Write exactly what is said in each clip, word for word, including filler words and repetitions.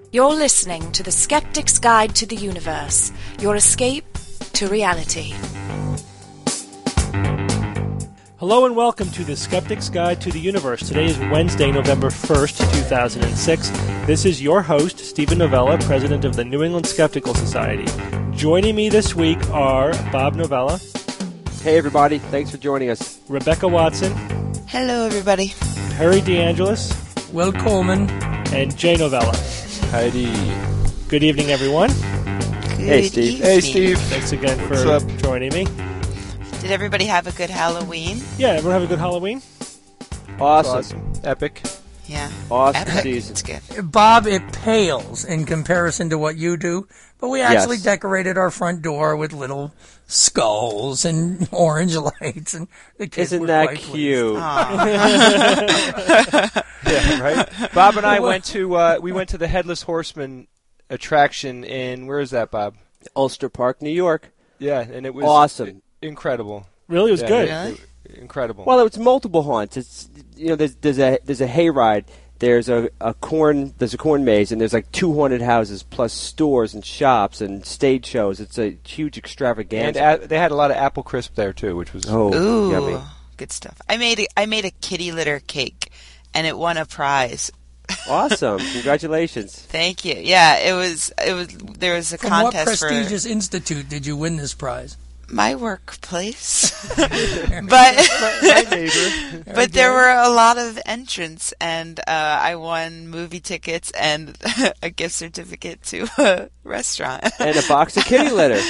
You're listening to The Skeptic's Guide to the Universe, your escape to reality. Hello and welcome to The Skeptic's Guide to the Universe. Today is Wednesday, November first, two thousand six. This is your host, Stephen Novella, president of the New England Skeptical Society. Joining me this week are Bob Novella. Hey everybody, thanks for joining us. Rebecca Watson. Hello everybody. Harry DeAngelis. Will Coleman. And Jay Novella. Heidi. Good evening, everyone. Good Hey, Steve. evening. Hey, Steve. Thanks again What's for up? joining me. Did everybody have a good Halloween? Yeah, everyone have a good Halloween? Awesome. Awesome. Epic. Yeah. Awesome Epic. season. It's good. Bob, it pales in comparison to what you do, but we actually Yes. decorated our front door with little skulls and orange lights, and the kids Isn't were that quite pleased. cute? Aw. Yeah, right. Bob and I went to uh, we went to the Headless Horseman attraction in where is that, Bob? Ulster Park, New York. Yeah, and it was Awesome. incredible. Really? It was Yeah, good. Really? Incredible. Well, it's multiple haunts. It's you know, there's there's a there's a hayride. There's a, a corn there's a corn maze, and there's like two haunted houses plus stores and shops and stage shows. It's a huge and extravaganza. a- they had a lot of apple crisp there too, which was oh, Ooh, yummy! good stuff. I made a, I made a kitty litter cake, and it won a prize. Awesome! Congratulations. Thank you. Yeah, it was it was there was a From what contest for prestigious institute did you win this prize? my workplace, but my neighbor. but there were a lot of entrants, and uh, I won movie tickets and a gift certificate to a restaurant. And a box of kitty litter.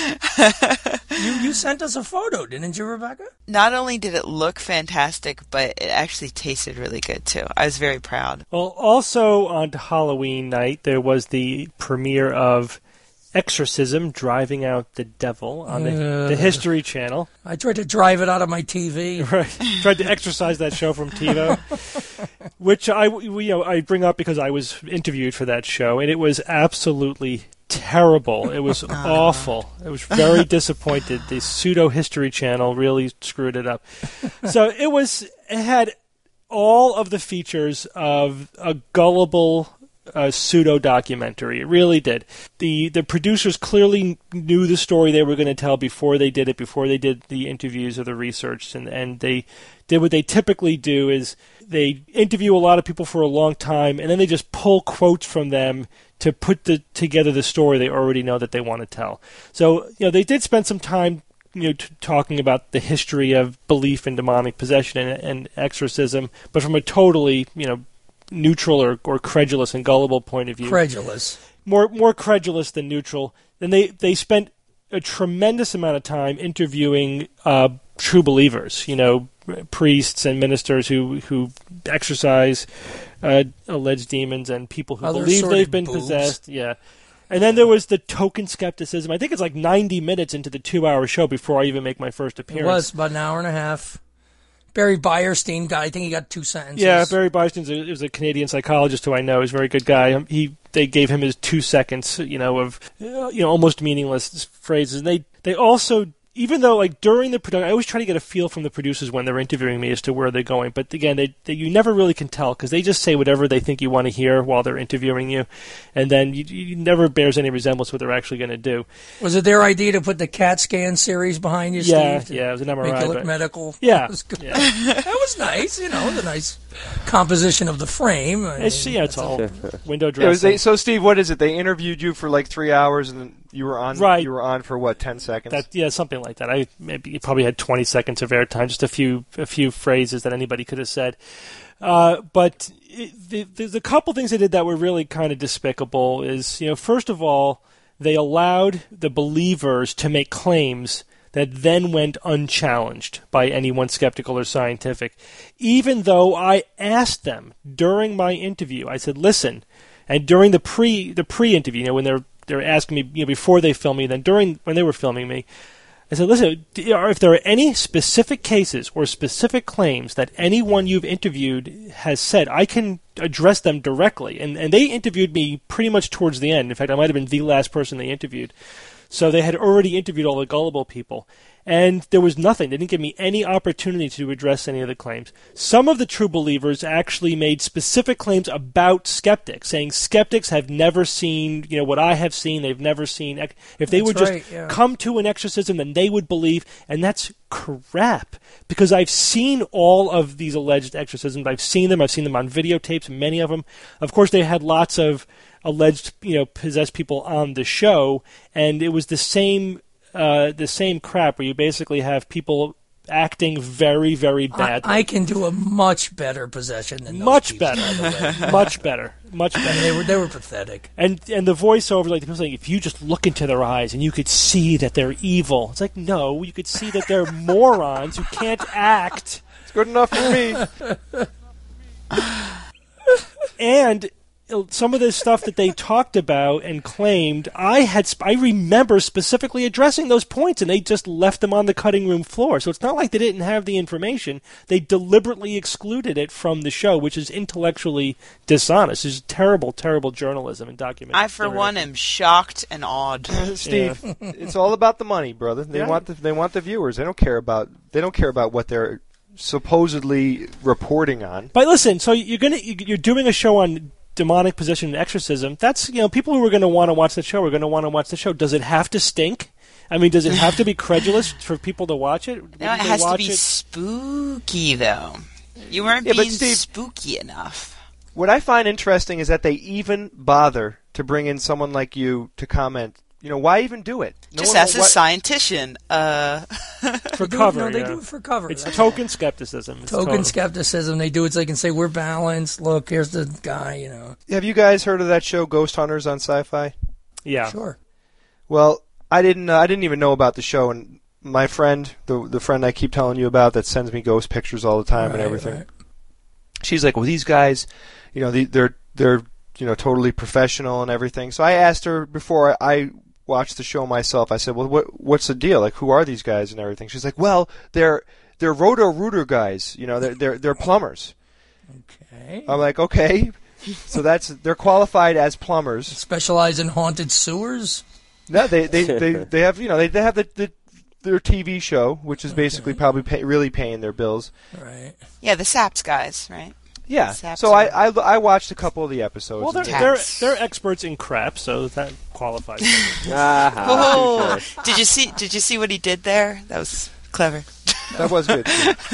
You you sent us a photo, didn't you, Rebecca? Not only did it look fantastic, but it actually tasted really good too. I was very proud. Well, also on Halloween night, there was the premiere of Exorcism, Driving Out the Devil on the, Uh. the History Channel. I tried to drive it out of my T V. Right. Tried to exercise that show from TiVo, which I, we, you know, I bring up because I was interviewed for that show, and it was absolutely terrible. It was awful. I was very disappointed. The pseudo History Channel really screwed it up. So it was. It had all of the features of a gullible uh, pseudo documentary. It really did. The the producers clearly knew the story they were going to tell before they did it, before they did the interviews or the research, and and they did what they typically do is they interview a lot of people for a long time, and then they just pull quotes from them to put the, together the story they already know that they want to tell. So, you know, they did spend some time, you know, t- talking about the history of belief in demonic possession and, and exorcism, but from a totally, you know, neutral or, or credulous and gullible point of view. Credulous. More more credulous than neutral. Then they, they spent a tremendous amount of time interviewing uh, true believers, you know, priests and ministers who, who exorcise uh, alleged demons and people who Other believe sordid they've been boobs. possessed. Yeah. And then there was the token skepticism. I think it's like ninety minutes into the two-hour show before I even make my first It appearance. was about an hour and a half. Barry Byerstein got, I think he got two sentences. Yeah, Barry Byerstein is a Canadian psychologist who I know. He's a very good guy. Um, He they gave him his two seconds, you know, of uh, you know almost meaningless phrases. And they they also, even though like during the production, I always try to get a feel from the producers when they're interviewing me as to where they're going. But again, they, they you never really can tell because they just say whatever they think you want to hear while they're interviewing you, and then you, you never bears any resemblance to what they're actually going to do. Was it their idea to put the CAT scan series behind you, Yeah, Steve? to yeah, it was an M R I. Make it look but- medical. Yeah, That was good. yeah. That was nice, you know, the nice composition of the frame. I It's, mean, yeah, it's that's all window It was dressing. they, so Steve, what is it? They interviewed you for like three hours, and then you were on. Right. You were on for what, ten seconds? That, yeah, something like that. I maybe you probably had twenty seconds of airtime, just a few a few phrases that anybody could have said. Uh, but it, the, there's a couple things they did that were really kind of despicable. Is you know, first of all, they allowed the believers to make claims that then went unchallenged by anyone skeptical or scientific, even though I asked them during my interview. I said, "Listen," and during the pre the pre-interview, you know, when they're they're asking me, you know, before they film me, then during when they were filming me, I said, "Listen, if there are any specific cases or specific claims that anyone you've interviewed has said, I can address them directly." And and they interviewed me pretty much towards the end. In fact, I might have been the last person they interviewed. So they had already interviewed all the gullible people. And there was nothing. They didn't give me any opportunity to address any of the claims. Some of the true believers actually made specific claims about skeptics, saying skeptics have never seen, you know, what I have seen. They've never seen. If they That's would right, just yeah. come to an exorcism, then they would believe. And that's crap, because I've seen all of these alleged exorcisms. I've seen them. I've seen them on videotapes, many of them. Of course, they had lots of alleged, you know, possessed people on the show, and it was the same, uh, the same crap where you basically have people acting very, very badly. I, I can do a much better possession than those much people, better, by the way. much better, much I better. mean, they were they were pathetic. And and the voiceover, like the people saying, if you just look into their eyes and you could see that they're evil. It's like, no, you could see that they're morons who can't act. It's good enough for me. And some of the stuff that they talked about and claimed, I had sp- I remember specifically addressing those points, and they just left them on the cutting room floor. So it's not like they didn't have the information. They deliberately excluded it from the show, which is intellectually dishonest. It's terrible, terrible journalism and documentary. I, for one, am shocked and awed. Steve, it's all about the money, brother. They Yeah. want the they want the viewers. They don't care about they don't care about what they're supposedly reporting on. But listen, so you're gonna you're doing a show on demonic possession and exorcism. That's, you know, people who are going to want to watch the show are going to want to watch the show. Does it have to stink? I mean, does it have to be credulous for people to watch it? No, it Wouldn't they has to watch be it? spooky, though. You weren't Yeah, but being Steve- spooky enough. What I find interesting is that they even bother to bring in someone like you to comment. You know, why even do it? No Just one- as a why- scientician. Uh, For They do it- cover, no, they yeah. do it for cover. It's That's token skepticism. It's token total. skepticism. They do it so they can say we're balanced. Look, here's the guy. You know, Have you guys heard of that show Ghost Hunters on Sci-Fi? Yeah. sure. Well, I didn't. Uh, I didn't even know about the show, and my friend, the the friend I keep telling you about, that sends me ghost pictures all the time and Right, everything. right. She's like, "Well, these guys, you know, they, they're they're you know totally professional and everything." So I asked her before I watched the show myself. I said, "Well, what what's the deal? Like, who are these guys and everything?" She's like, "Well, they're they're roto-rooter guys. You know, they're they're they're plumbers." Okay. I'm like, "Okay." So that's they're qualified as plumbers. Specialize in haunted sewers. No, they they, they, they have you know they, they have the, the their T V show, which is basically probably pay, really paying their bills. Right. yeah, the Saps guys, right? Yeah. Saps So I, are- I I watched a couple of the episodes. Well, they're, and- they're Tax. they're experts in crap, so that qualifies. Ah, Oh, touche. did you see? Did you see what he did there? That was clever. that was good.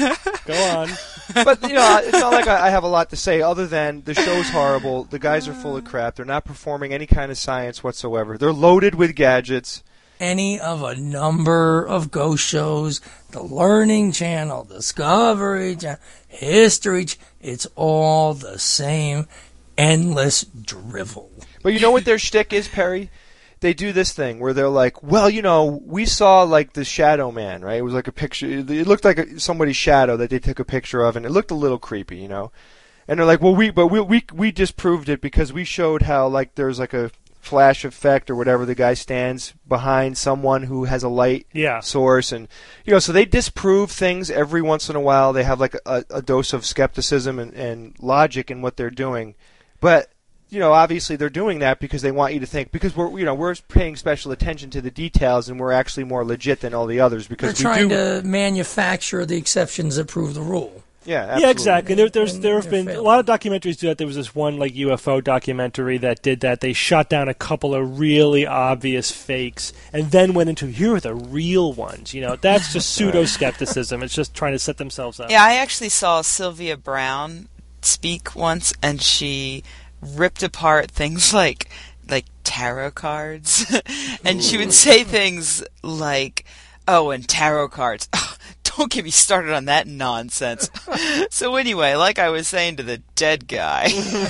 Go on. But you know, it's not like I I have a lot to say other than the show's horrible. The guys are full of crap. They're not performing any kind of science whatsoever. They're loaded with gadgets. Any of a number of ghost shows, the Learning Channel, Discovery Channel, History, Ch- it's all the same endless drivel. But you know what their shtick is, Perry? They do this thing where they're like, well, you know, we saw like the Shadow Man, right? It was like a picture. It looked like a, somebody's shadow that they took a picture of, and it looked a little creepy, you know. And they're like, well, we but we we we disproved it because we showed how like there's like a flash effect or whatever. The guy stands behind someone who has a light Yeah. source, and you know, so they disprove things every once in a while. They have like a, a dose of skepticism and, and logic in what they're doing, but you know, obviously they're doing that because they want you to think because we're you know we're paying special attention to the details and we're actually more legit than all the others They're because we trying do. to manufacture the exceptions that prove the rule. Yeah, absolutely. Yeah, exactly. There, there's And there have they're been a failing. lot of documentaries do that. There was this one like U F O documentary that did that. They shot down a couple of really obvious fakes, and then went into here are the real ones. You know, that's just pseudo skepticism. It's just trying to set themselves up. Yeah, I actually saw Sylvia Brown speak once, and she ripped apart things like like tarot cards, and she would say things like, "Oh, and tarot cards." Don't get me started on that nonsense. So anyway, like I was saying to the dead guy.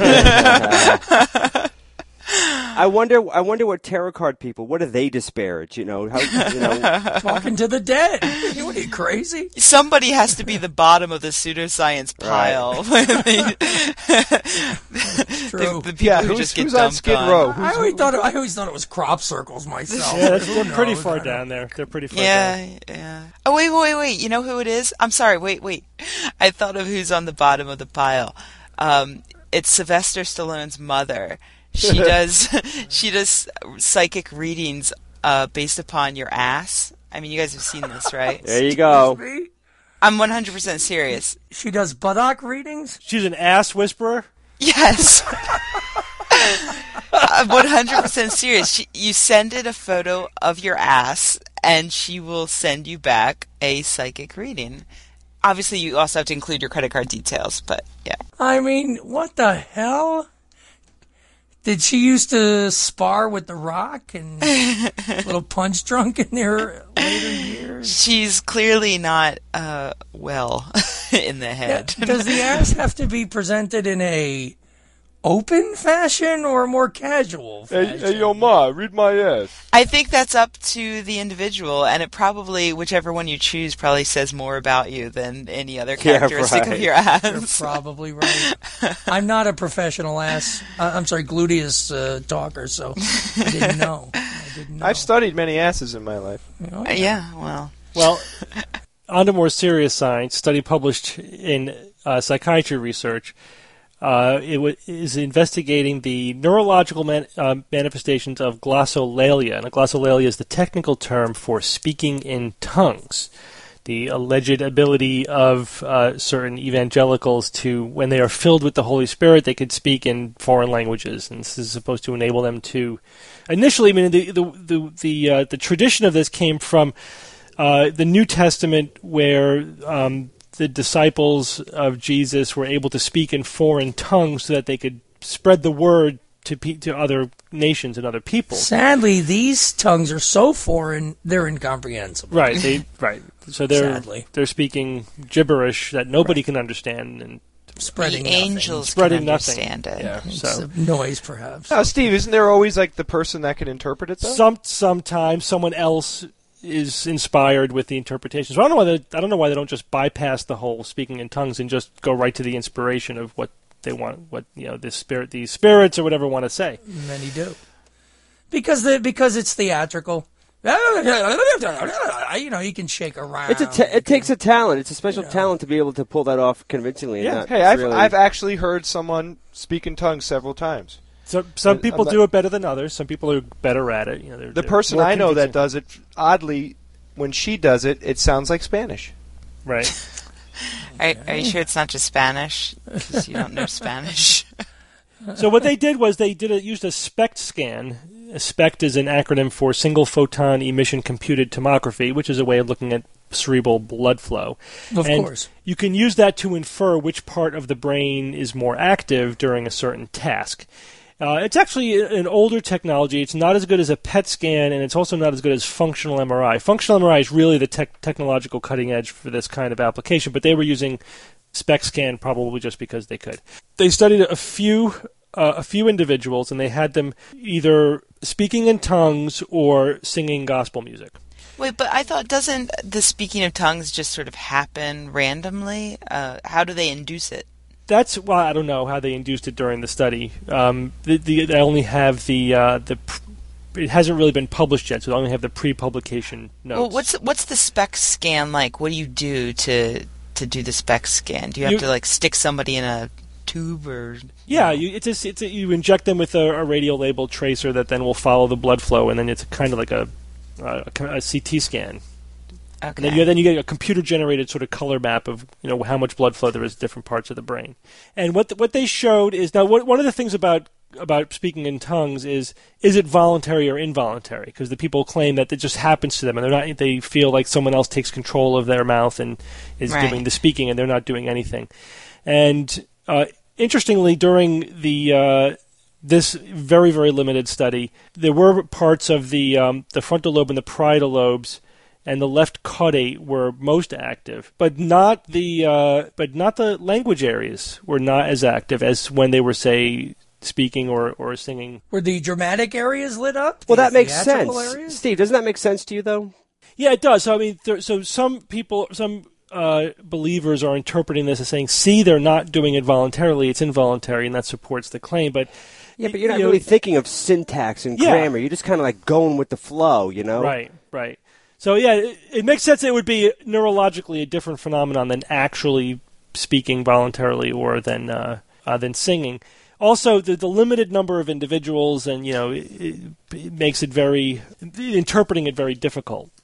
I wonder. I wonder what tarot card people. What do they disparage? You know, how, you know. Talking to the dead. You what, are you crazy? Somebody has to be the bottom of the pseudoscience pile. True. The, the people Yeah, who who's, just get who's on dumped Skid on. Row? I Who's, always thought it, I always thought it was crop circles myself. Yeah, that's, Who they're pretty knows? far I don't- down there. They're pretty far down. Yeah, yeah. Oh, wait, wait, wait. You know who it is? I'm sorry. Wait, wait. I thought of who's on the bottom of the pile. Um, it's Sylvester Stallone's mother. She does she does psychic readings uh, based upon your ass. I mean, you guys have seen this, right? There you go. Me? I'm one hundred percent serious. She does buttock readings? She's an ass whisperer? Yes. I'm one hundred percent serious. She, you send it a photo of your ass, and she will send you back a psychic reading. Obviously, you also have to include your credit card details, but yeah. I mean, what the hell? Did she used to spar with The Rock and a little punch drunk in their later years? She's clearly not uh, well in the head. Yeah. Does the ass have to be presented in a open fashion or a more casual fashion? Hey, hey, yo, Ma, read my ass. I think that's up to the individual, and it probably, whichever one you choose, probably says more about you than any other characteristic Yeah, right. of your You're ass. probably right. I'm not a professional ass, uh, I'm sorry, gluteus uh, talker, so I didn't know. I didn't know. I've studied many asses in my life. Oh, Uh, yeah, well, Well, on to more serious science, study published in uh, Psychiatry Research uh, it w- is investigating the neurological man- uh, manifestations of glossolalia. And a glossolalia is the technical term for speaking in tongues, the alleged ability of uh, certain evangelicals to, when they are filled with the Holy Spirit, they could speak in foreign languages. And this is supposed to enable them to... Initially, I mean, the the the the, uh, the tradition of this came from uh, the New Testament, where um, the disciples of Jesus were able to speak in foreign tongues so that they could spread the word to pe- to other nations and other people. Sadly, these tongues are so foreign, they're incomprehensible. Right, they right. So they're Sadly. they're speaking gibberish that nobody can understand, and Spreading the nothing. angels Spreading can nothing. understand it. yeah. It's So a noise, perhaps. Now, Steve, isn't there always like the person that can interpret it though? some sometimes someone else is inspired with the interpretation. So I don't know why they, I don't know why they don't just bypass the whole speaking in tongues and just go right to the inspiration of what they want, what you know, the spirit, these spirits or whatever want to say. Many do. Because the because it's theatrical. You know, you can shake around. It's a ta- it takes a talent. It's a special talent to be able to pull that off convincingly. and Yeah. not Hey, I've really- I've actually heard someone speak in tongues several times. So some Uh, people I'm not- do it better than others. Some people are better at it. You know, they're, The they're person more I know that convincing. does it, oddly, when she does it, it sounds like Spanish. Right. Are, are you sure it's not just Spanish? Because you don't know Spanish. So what they did was they did a, used a SPECT scan. A SPECT is an acronym for Single Photon Emission Computed Tomography, which is a way of looking at cerebral blood flow. Of And course. you can use that to infer which part of the brain is more active during a certain task. Uh, it's actually an older technology. It's not as good as a P E T scan, and it's also not as good as functional M R I. Functional M R I is really the tech technological cutting edge for this kind of application, but they were using SPECT scan probably just because they could. They studied a few uh, a few individuals, and they had them either speaking in tongues or singing gospel music. Wait, but I thought, doesn't the speaking of tongues just sort of happen randomly? Uh, how do they induce it? That's why well, I don't know how they induced it during the study. Um, the, the, they only have the uh, the. Pr- it hasn't really been published yet, so they only have the pre-publication notes. Well, what's what's the SPECT scan like? What do you do to to do the SPECT scan? Do you have You- to like stick somebody in a tube or? Yeah, you, it's a, it's a, you inject them with a, a radio labeled tracer that then will follow the blood flow, and then it's kind of like a, a, a C T scan. Okay. And then you, then you get a computer-generated sort of color map of you know how much blood flow there is in different parts of the brain. And what the, what they showed is now what, one of the things about about speaking in tongues is is it voluntary or involuntary? Because the people claim that it just happens to them, and they're not. They feel like someone else takes control of their mouth and is Right. doing the speaking, and they're not doing anything. And uh, interestingly, during the uh, this very very limited study, there were parts of the um, the frontal lobe and the parietal lobes and the left caudate were most active, but not the uh, but not the language areas were not as active as when they were, say, speaking or, or singing. Were the dramatic areas lit up? Well, The that makes sense. theatrical areas? Steve, doesn't that make sense to you, though? Yeah, it does. So I mean, there, so some people, some uh, believers are interpreting this as saying, "See, they're not doing it voluntarily; it's involuntary," and that supports the claim. But Yeah, but you're not you know, really thinking of syntax and Yeah. grammar. You're just kind of like going with the flow, you know? Right, right. So yeah, it, it makes sense. It would be neurologically a different phenomenon than actually speaking voluntarily or than uh, uh, than singing. Also, the, the limited number of individuals, and you know, it, it makes it very interpreting it very difficult.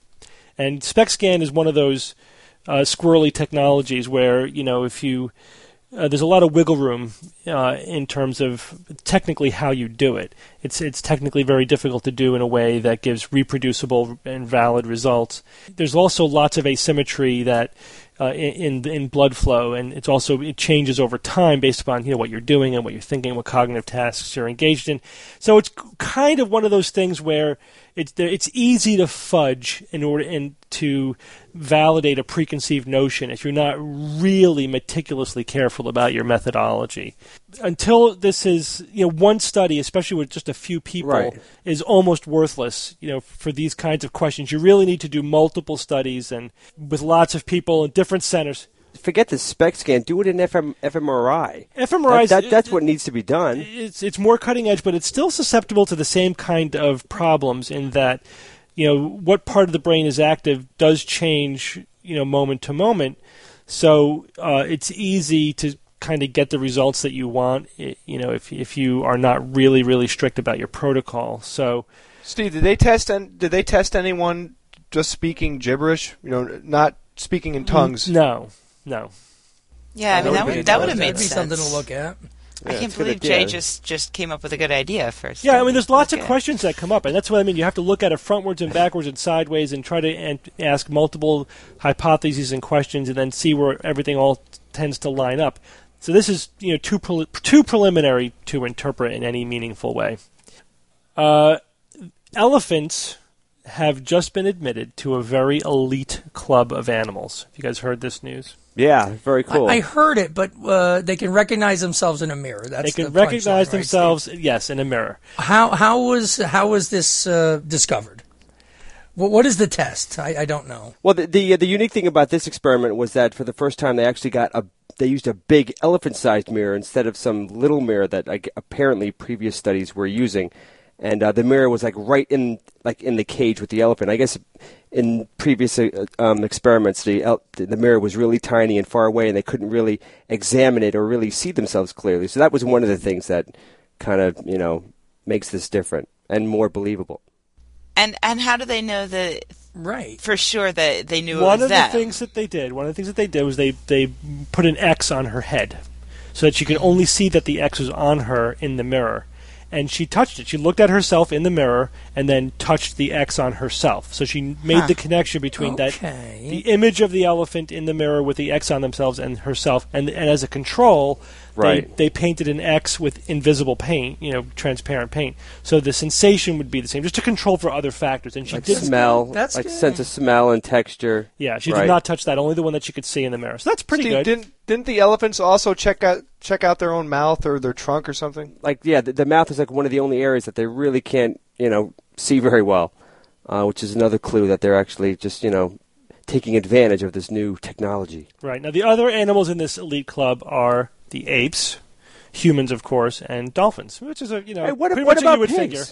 And SpecScan is one of those uh, squirrely technologies where, you know, if you uh, there's a lot of wiggle room uh, in terms of technically how you do it. It's it's technically very difficult to do in a way that gives reproducible and valid results. There's also lots of asymmetry that uh, in in blood flow, and it's also it changes over time based upon you know what you're doing and what you're thinking, what cognitive tasks you're engaged in. So it's kind of one of those things where it's it's easy to fudge in order and to validate a preconceived notion if you're not really meticulously careful about your methodology. Until this is, you know, one study, especially with just a few people, Right. is almost worthless, you know, for these kinds of questions. You really need to do multiple studies and with lots of people in different centers. Forget the spec scan. Do it in F M, fMRI. fMRI, That, that, that's what needs to be done. It's it's more cutting edge, but it's still susceptible to the same kind of problems in that, you know, what part of the brain is active does change, you know, moment to moment. So uh, it's easy to kind of get the results that you want, you know, if if you are not really really strict about your protocol. So, Steve, did they test? An, did they test anyone just speaking gibberish? You know, not speaking in tongues. No, no. Yeah, I mean that would that would have made That'd be sense. something to look at. I Yeah, can't it's a good believe idea. Jay just, just came up with a good idea first. Yeah, I mean, there's lots of Okay. questions that come up, and that's what I mean. You have to look at it frontwards and backwards and sideways, and try to an- ask multiple hypotheses and questions, and then see where everything all t- tends to line up. So this is, you know, too pre- too preliminary to interpret in any meaningful way. Uh, elephants have just been admitted to a very elite club of animals. Have you guys heard this news? Yeah, very cool. I, I heard it, but uh, they can recognize themselves in a mirror. That's They can the recognize punchline, right, themselves, yes, in a mirror. Steve? How how was how was this uh, discovered? What what is the test? I, I don't know. Well, the, the the unique thing about this experiment was that for the first time they actually got a they used a big elephant-sized mirror instead of some little mirror that like, apparently previous studies were using, and uh, the mirror was like right in like in the cage with the elephant. I guess in previous uh, um, experiments the el- the mirror was really tiny and far away, and they couldn't really examine it or really see themselves clearly. So that was one of the things that kind of you know makes this different and more believable. And and how do they know that Right. for sure that they knew it One was of them? the things that they did, one of the things that they did was they, they put an X on her head so that she could only see that the X was on her in the mirror. And she touched it. She looked at herself in the mirror and then touched the X on herself. So she made Huh. the connection between that Okay. the image of the elephant in the mirror with the X on themselves and herself. And, and as a control, Right. they, they painted an X with invisible paint, you know, transparent paint. So the sensation would be the same, just to control for other factors. And she Like did smell, That's like good. sense of smell and texture. Yeah, she Right. did not touch that. Only the one that she could see in the mirror. So that's pretty Steve, good. Didn't didn't the elephants also check out check out their own mouth or their trunk or something? Like yeah, the, the mouth is like one of the only areas that they really can't you know see very well, uh, which is another clue that they're actually just you know taking advantage of this new technology. Right. Now, the other animals in this elite club are the apes, humans, of course, and dolphins, which is a you know Hey, what, pretty what much about you would pigs? figure.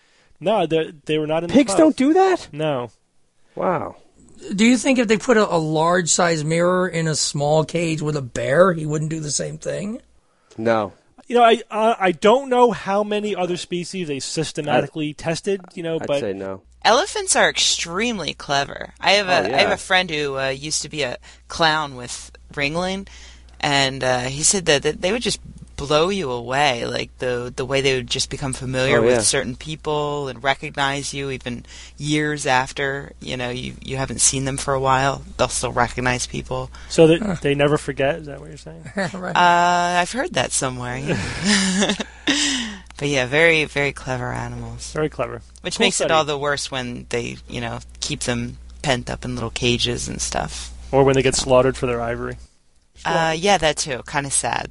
No, they they were not in Pigs the club. don't do that. No. Wow. Do you think if they put a, a large size mirror in a small cage with a bear, he wouldn't do the same thing? No. You know, I uh, I don't know how many other species they systematically tested. You know, I'd but say no. Elephants are extremely clever. I have a Oh, yeah. I have a friend who uh, used to be a clown with Ringling, and uh, he said that, that they would just blow you away, like the the way they would just become familiar Oh, yeah. with certain people and recognize you even years after you know you you haven't seen them for a while. They'll still recognize people. so that they never forget. Is that what you're saying? Right. Uh, I've heard that somewhere. Yeah. But yeah, very very clever animals. Very clever. Which Cool makes study. it all the worse when they, you know, keep them pent up in little cages and stuff. Or when they get slaughtered for their ivory. Uh, yeah, that too. Kind of sad.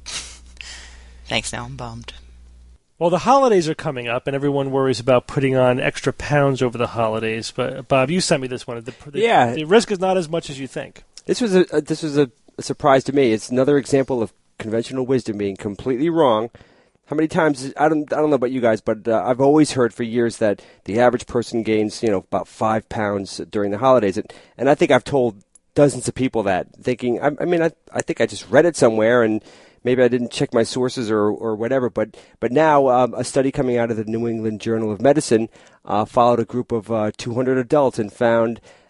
Thanks, now I'm bummed. Well, the holidays are coming up, and everyone worries about putting on extra pounds over the holidays. But Bob, you sent me this one. The, the, Yeah. the risk is not as much as you think. This was a, a this was a, a surprise to me. It's another example of conventional wisdom being completely wrong. How many times I don't I don't know about you guys, but uh, I've always heard for years that the average person gains you know about five pounds during the holidays, and, and I think I've told dozens of people that, thinking I, I mean I I think I just read it somewhere and maybe I didn't check my sources or or whatever, but but now um, a study coming out of the New England Journal of Medicine uh, followed a group of uh, two hundred adults and found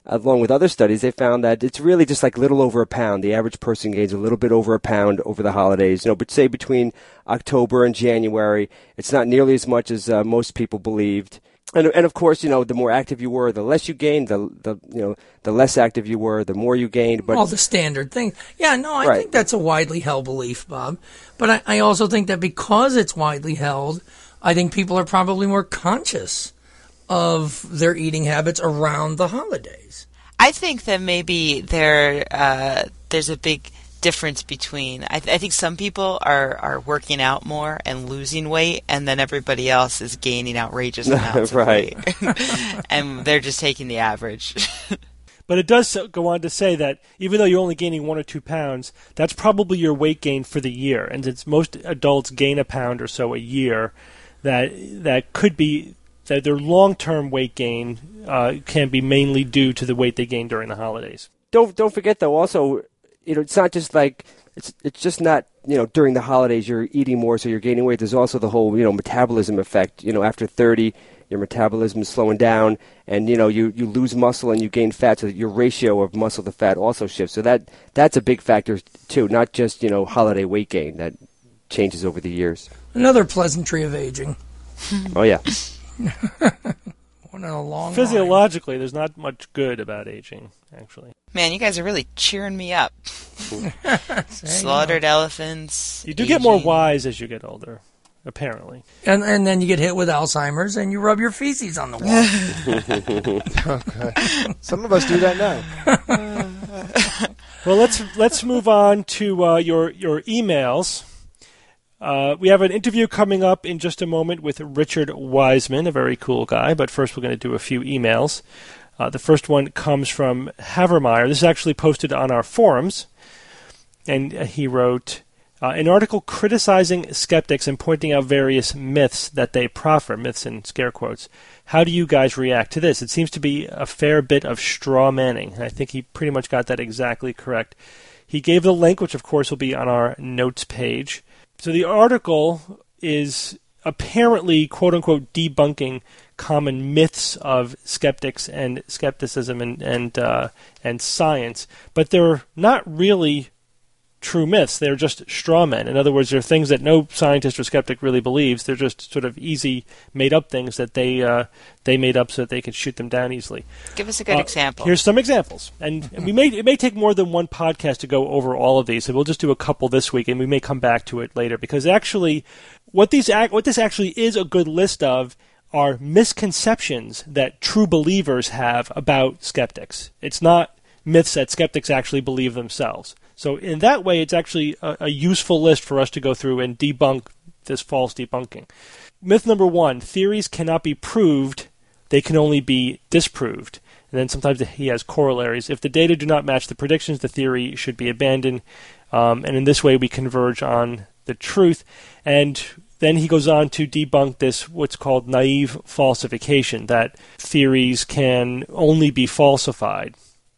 along with other studies, they found that it's really just like little over a pound. The average person gains a little bit over a pound over the holidays. You know, but say between October and January, it's not nearly as much as uh, most people believed. And, and of course, you know, the more active you were, the less you gained. The, the you know, the less active you were, the more you gained. But all the standard things. Yeah, no, I right. think that's a widely held belief, Bob. But I, I also think that because it's widely held, I think people are probably more conscious of their eating habits around the holidays. I think that maybe there uh, there's a big difference between I, th- I think some people are, are working out more and losing weight, and then everybody else is gaining outrageous amounts right. of weight, and they're just taking the average. But it does go on to say that even though you're only gaining one or two pounds, that's probably your weight gain for the year. And since most adults gain a pound or so a year, that that could be that their long-term weight gain uh, can be mainly due to the weight they gain during the holidays. Don't don't forget though. Also, you know, it's not just like it's it's just not you know during the holidays you're eating more, so you're gaining weight. There's also the whole you know metabolism effect. You know, after thirty, your metabolism is slowing down, and you know you, you lose muscle and you gain fat, so your ratio of muscle to fat also shifts. So that that's a big factor too, not just you know holiday weight gain that changes over the years. Another pleasantry of aging. Oh yeah. One in a long Physiologically, line. There's not much good about aging, actually. Man, you guys are really cheering me up. Slaughtered elephants. You do aging. get more wise as you get older, apparently. And and then you get hit with Alzheimer's and you rub your feces on the wall. Okay. Some of us do that now. Well, let's let's move on to uh, your your emails. Uh, we have an interview coming up in just a moment with Richard Wiseman, a very cool guy. But first, we're going to do a few emails. Uh, the first one comes from Havermeyer. This is actually posted on our forums. And he wrote uh, an article criticizing skeptics and pointing out various myths that they proffer, myths in scare quotes. How do you guys react to this? It seems to be a fair bit of straw manning. And I think he pretty much got that exactly correct. He gave the link, which of course will be on our notes page. So the article is apparently, quote-unquote, debunking common myths of skeptics and skepticism and and, uh, and science, but they're not really true myths. They're just straw men. In other words, they're things that no scientist or skeptic really believes. They're just sort of easy, made-up things that they uh, they made up so that they could shoot them down easily. Give us a good uh, example. Here's some examples. And, and we may it may take more than one podcast to go over all of these, so we'll just do a couple this week, and we may come back to it later. Because actually, what these ac- what this actually is a good list of are misconceptions that true believers have about skeptics. It's not myths that skeptics actually believe themselves. So in that way, it's actually a, a useful list for us to go through and debunk this false debunking. Myth number one, theories cannot be proved, they can only be disproved. And then sometimes he has corollaries. If the data do not match the predictions, the theory should be abandoned. Um, and in this way, we converge on the truth. And then he goes on to debunk this, what's called naive falsification, that theories can only be falsified.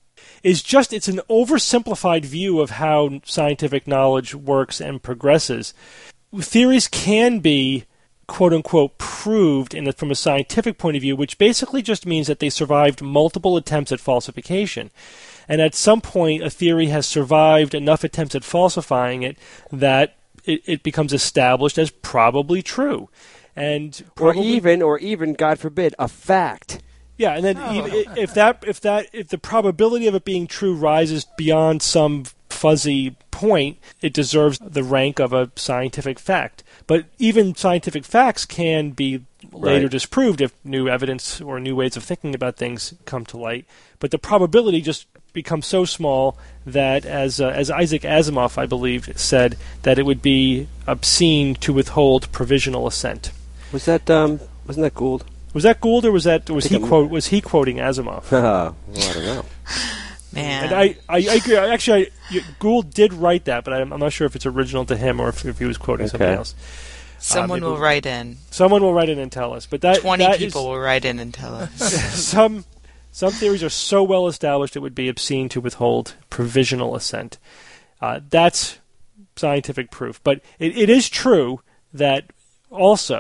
Is just it's an oversimplified view of how scientific knowledge works and progresses. Theories can be, quote unquote, proved in a, from a scientific point of view, which basically just means that they survived multiple attempts at falsification. And at some point, a theory has survived enough attempts at falsifying it that it, it becomes established as probably true. And probably, or even, or even, God forbid, a fact. Yeah, and then oh. if that if that if the probability of it being true rises beyond some fuzzy point, it deserves the rank of a scientific fact. But even scientific facts can be later right. disproved if new evidence or new ways of thinking about things come to light. But the probability just becomes so small that, as uh, as Isaac Asimov, I believe, said, that it would be obscene to withhold provisional assent. Was that um? Wasn't that Gould? Was that Gould or was that was he quote was he quoting Asimov? well, I don't know. Man, and I, I, I agree. Actually, I, Gould did write that, but I'm, I'm not sure if it's original to him or if, if he was quoting okay. something else. Someone uh, will write in. Someone will write in and tell us. But that twenty that people is, will write in and tell us. some some theories are so well established it would be obscene to withhold provisional assent. Uh, that's scientific proof. But it, it is true that also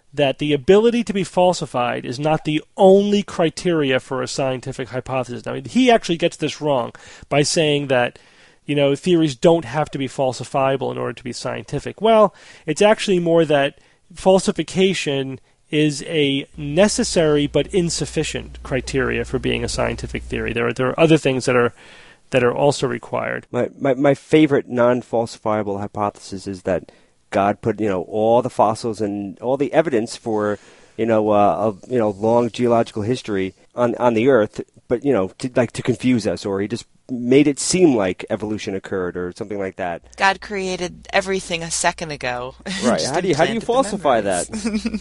that the ability to be falsified is not the only criteria for a scientific hypothesis. Now, he actually gets this wrong by saying that, you know, theories don't have to be falsifiable in order to be scientific. Well, it's actually more that falsification is a necessary but insufficient criteria for being a scientific theory. There are there are other things that are that are also required. My my, my favorite non-falsifiable hypothesis is that God put, you know, all the fossils and all the evidence for, you know, uh, of, you know, long geological history on on the Earth, but, you know, to, like to confuse us, or he just made it seem like evolution occurred or something like that. God created everything a second ago. Right. How do you how do you falsify that?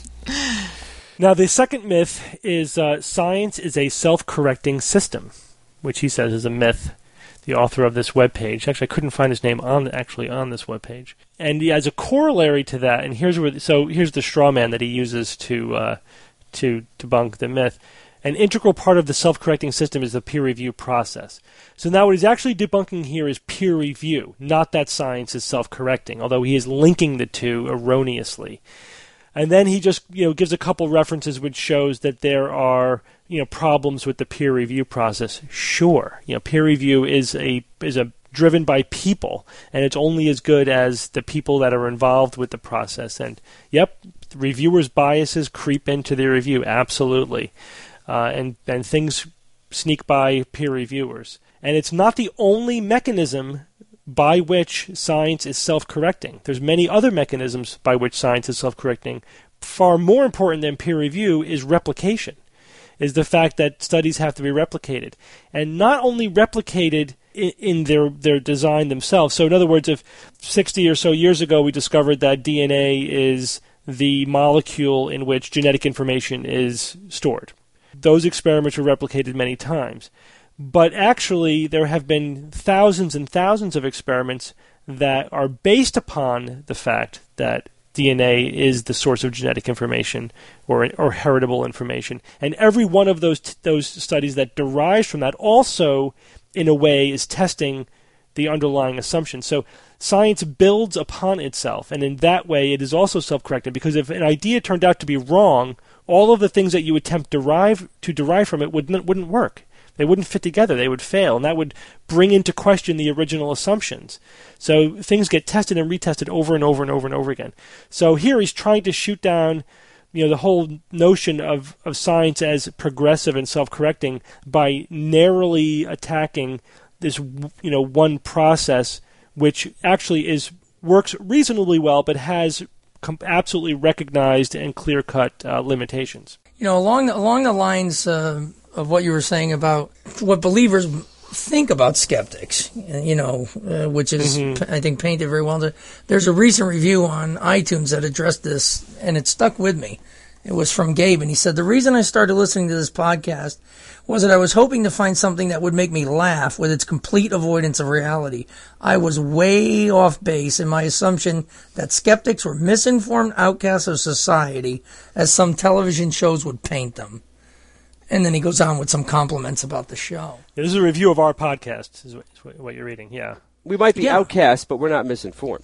Now, the second myth is uh, science is a self-correcting system, which he says is a myth. The author of this webpage. Actually, I couldn't find his name on actually on this webpage. And as a corollary to that, and here's where so here's the straw man that he uses to uh, to debunk the myth. An integral part of the self-correcting system is the peer review process. So now what he's actually debunking here is peer review, not that science is self-correcting, although he is linking the two erroneously. And then he just, you know, gives a couple references which shows that there are, you know, problems with the peer review process. Sure, you know, peer review is a is a driven by people, and it's only as good as the people that are involved with the process. And yep, reviewers' biases creep into the review, absolutely, uh, and and things sneak by peer reviewers. And it's not the only mechanism by which science is self-correcting. There's many other mechanisms by which science is self-correcting. Far more important than peer review is replication, is the fact that studies have to be replicated. And not only replicated in, in their, their design themselves. So in other words, if sixty or so years ago we discovered that D N A is the molecule in which genetic information is stored, those experiments were replicated many times. But actually, there have been thousands and thousands of experiments that are based upon the fact that D N A is the source of genetic information or or heritable information, and every one of those t- those studies that derives from that also, in a way, is testing the underlying assumption. So science builds upon itself, and in that way, it is also self-correcting. Because if an idea turned out to be wrong, all of the things that you attempt derive to derive from it wouldn't wouldn't work. They wouldn't fit together. They would fail, and that would bring into question the original assumptions. So things get tested and retested over and over and over and over again. So here he's trying to shoot down, you know, the whole notion of, of science as progressive and self-correcting by narrowly attacking this, you know, one process, which actually is works reasonably well, but has com- absolutely recognized and clear-cut uh, limitations. You know, along the, along the lines uh, of what you were saying about what believers think about skeptics, you know, uh, which is, mm-hmm. I think, painted very well. There's a recent review on iTunes that addressed this, and it stuck with me. It was from Gabe, and he said, the reason I started listening to this podcast was that I was hoping to find something that would make me laugh with its complete avoidance of reality. I was way off base in my assumption that skeptics were misinformed outcasts of society, as some television shows would paint them. And then he goes on with some compliments about the show. Yeah, this is a review of our podcast, is what, what you're reading, yeah. We might be yeah. outcasts, but we're not misinformed.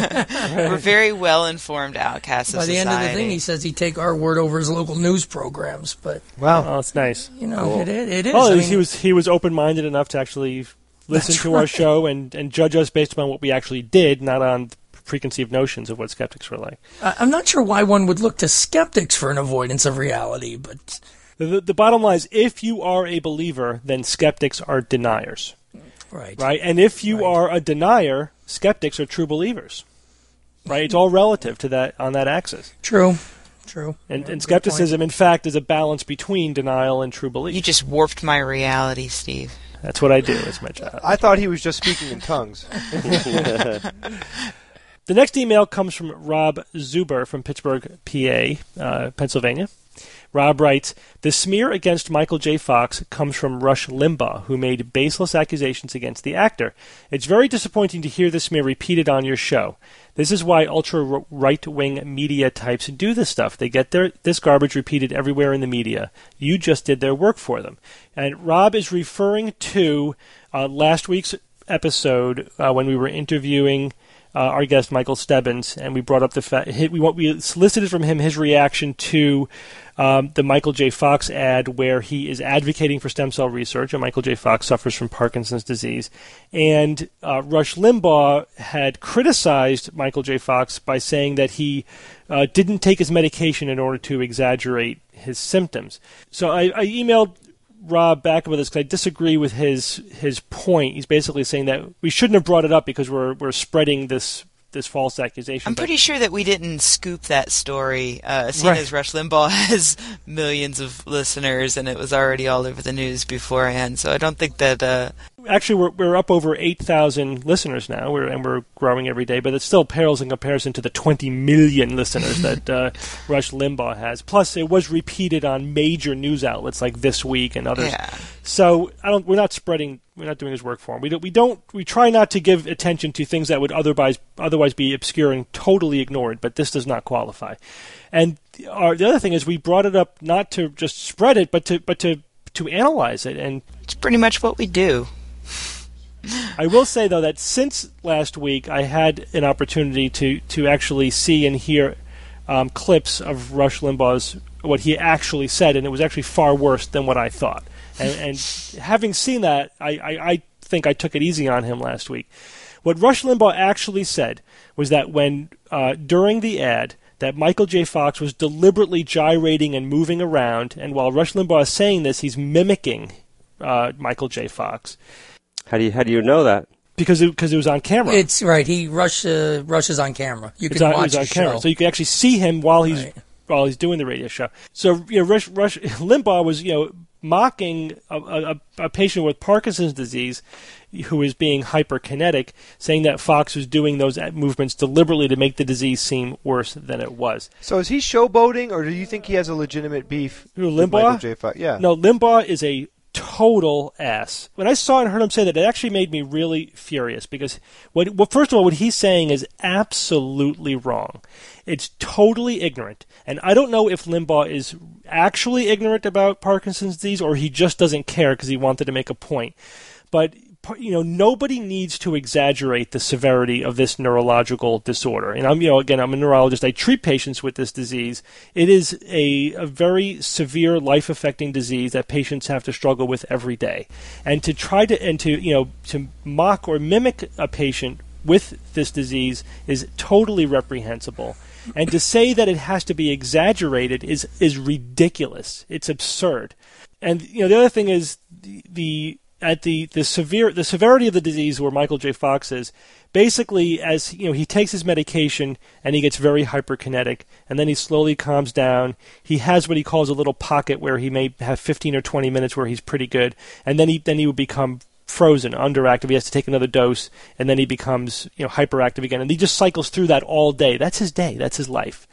We're very well-informed outcasts of By the society. end of the thing, he says he'd take our word over his local news programs. But wow, oh, that's nice. You know, cool. it, it is. Well, I I mean, he was he was open-minded enough to actually listen That's to right. our show and, and judge us based upon what we actually did, not on preconceived notions of what skeptics were like. I- I'm not sure why one would look to skeptics for an avoidance of reality, but The, the, the bottom line is, if you are a believer, then skeptics are deniers. right, Right? And if you Right. are a denier, skeptics are true believers. Right? It's all relative to that on that axis. True, true. And, Yeah, and good skepticism, in fact, is a balance between denial and true belief. You just warped my reality, Steve. That's what I do. It's my job. I thought he was just speaking in tongues. The next email comes from Rob Zuber from Pittsburgh, P A, uh, Pennsylvania. Rob writes, the smear against Michael J. Fox comes from Rush Limbaugh, who made baseless accusations against the actor. It's very disappointing to hear the smear repeated on your show. This is why ultra-right-wing media types do this stuff. They get their this garbage repeated everywhere in the media. You just did their work for them. And Rob is referring to uh, last week's episode uh, when we were interviewing uh, our guest Michael Stebbins, and we brought up the fact we we solicited from him his reaction to um, the Michael J. Fox ad where he is advocating for stem cell research, and Michael J. Fox suffers from Parkinson's disease. And uh, Rush Limbaugh had criticized Michael J. Fox by saying that he uh, didn't take his medication in order to exaggerate his symptoms. So I, I emailed Rob back about this because I disagree with his his point. He's basically saying that we shouldn't have brought it up because we're we're spreading this this false accusation. I'm but pretty sure that we didn't scoop that story, uh, seeing Right. as Rush Limbaugh has millions of listeners and it was already all over the news beforehand. So I don't think that... Uh, Actually, we're we're up over eight thousand listeners now, we're, and we're growing every day, but it still pales in comparison to the twenty million listeners that uh, Rush Limbaugh has. Plus, it was repeated on major news outlets like This Week and others. Yeah. So I don't. We're not spreading. We're not doing his work for him. We don't. We don't. We try not to give attention to things that would otherwise otherwise be obscure and totally ignored. But this does not qualify. And our, the other thing is, we brought it up not to just spread it, but to but to to analyze it. And it's pretty much what we do. I will say, though, that since last week, I had an opportunity to, to actually see and hear um, clips of Rush Limbaugh's, what he actually said, and it was actually far worse than what I thought. And, and having seen that, I, I, I think I took it easy on him last week. What Rush Limbaugh actually said was that when, uh, during the ad, that Michael J. Fox was deliberately gyrating and moving around, and while Rush Limbaugh is saying this, he's mimicking uh, Michael J. Fox. How do you how do you know that? Because it, because it was on camera. It's right. He rush uh, rushes on camera. You It's can on, watch it's on his camera, show. so you can actually see him while he's Right. while he's doing the radio show. So you know, Rush, Rush Limbaugh was you know mocking a, a, a patient with Parkinson's disease who was being hyperkinetic, saying that Fox was doing those movements deliberately to make the disease seem worse than it was. So is he showboating, or do you think he has a legitimate beef Who, with Limbaugh? Michael J. Fox? Yeah. No, Limbaugh is a total ass. When I saw and heard him say that, it actually made me really furious because, what, well, first of all, what he's saying is absolutely wrong. It's totally ignorant. And I don't know if Limbaugh is actually ignorant about Parkinson's disease or he just doesn't care because he wanted to make a point. But you know, nobody needs to exaggerate the severity of this neurological disorder. And I'm, you know, again, I'm a neurologist. I treat patients with this disease. It is a, a very severe, life-affecting disease that patients have to struggle with every day. And to try to, and to, you know, to mock or mimic a patient with this disease is totally reprehensible. And to say that it has to be exaggerated is is ridiculous. It's absurd. And you know, the other thing is the, the at the the severe the severity of the disease where Michael J. Fox is, basically as you know, he takes his medication and he gets very hyperkinetic, and then he slowly calms down. He has what he calls a little pocket where he may have fifteen or twenty minutes where he's pretty good, and then he then he would become frozen, underactive. He has to take another dose, and then he becomes you know hyperactive again, and he just cycles through that all day. That's his day. That's his life.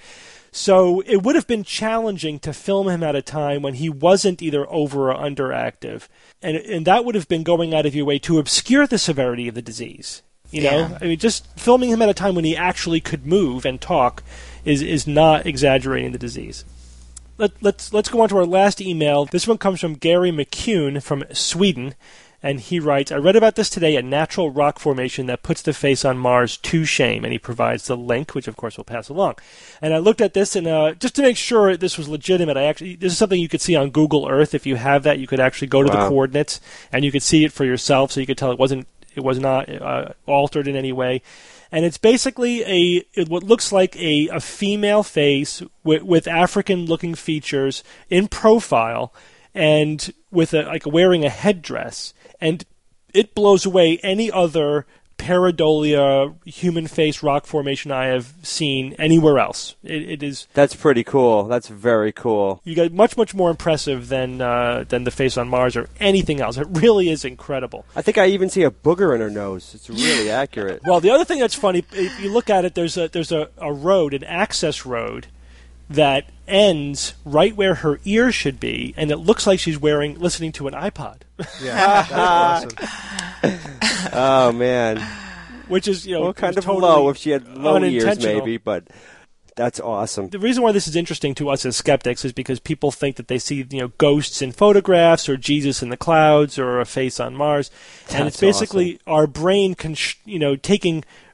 So it would have been challenging to film him at a time when he wasn't either over or underactive, and and that would have been going out of your way to obscure the severity of the disease. You know, Yeah. I mean, just filming him at a time when he actually could move and talk is is not exaggerating the disease. Let, let's let's go on to our last email. This one comes from Gary McCune from Sweden. And he writes, I read about this today, a natural rock formation that puts the face on Mars to shame. And he provides the link, which of course we'll pass along. And I looked at this, and uh, just to make sure this was legitimate, I actually this is something you could see on Google Earth. If you have that, you could actually go to Wow. the coordinates, and you could see it for yourself, so you could tell it wasn't it was not uh, altered in any way. And it's basically a it, what looks like a, a female face with, with African-looking features in profile, and with a, like wearing a headdress. And it blows away any other pareidolia human face rock formation I have seen anywhere else. It, it is That's pretty cool. That's very cool. you got much much more impressive than uh, than the face on Mars or anything else. It really is incredible. I think I even see a booger in her nose. It's really accurate. Well, the other thing that's funny, if you look at it, there's a there's a, a road, an access road, that ends right where her ear should be, and it looks like she's wearing listening to an iPod. Yeah, that's awesome. Oh man. Which is, you know, Well, kind of totally low if she had low ears, unintentional. maybe, but that's awesome. The reason why this is interesting to us as skeptics is because people think that they see, you know, ghosts in photographs or Jesus in the clouds or a face on Mars, and That's it's basically our brain, con- you know, taking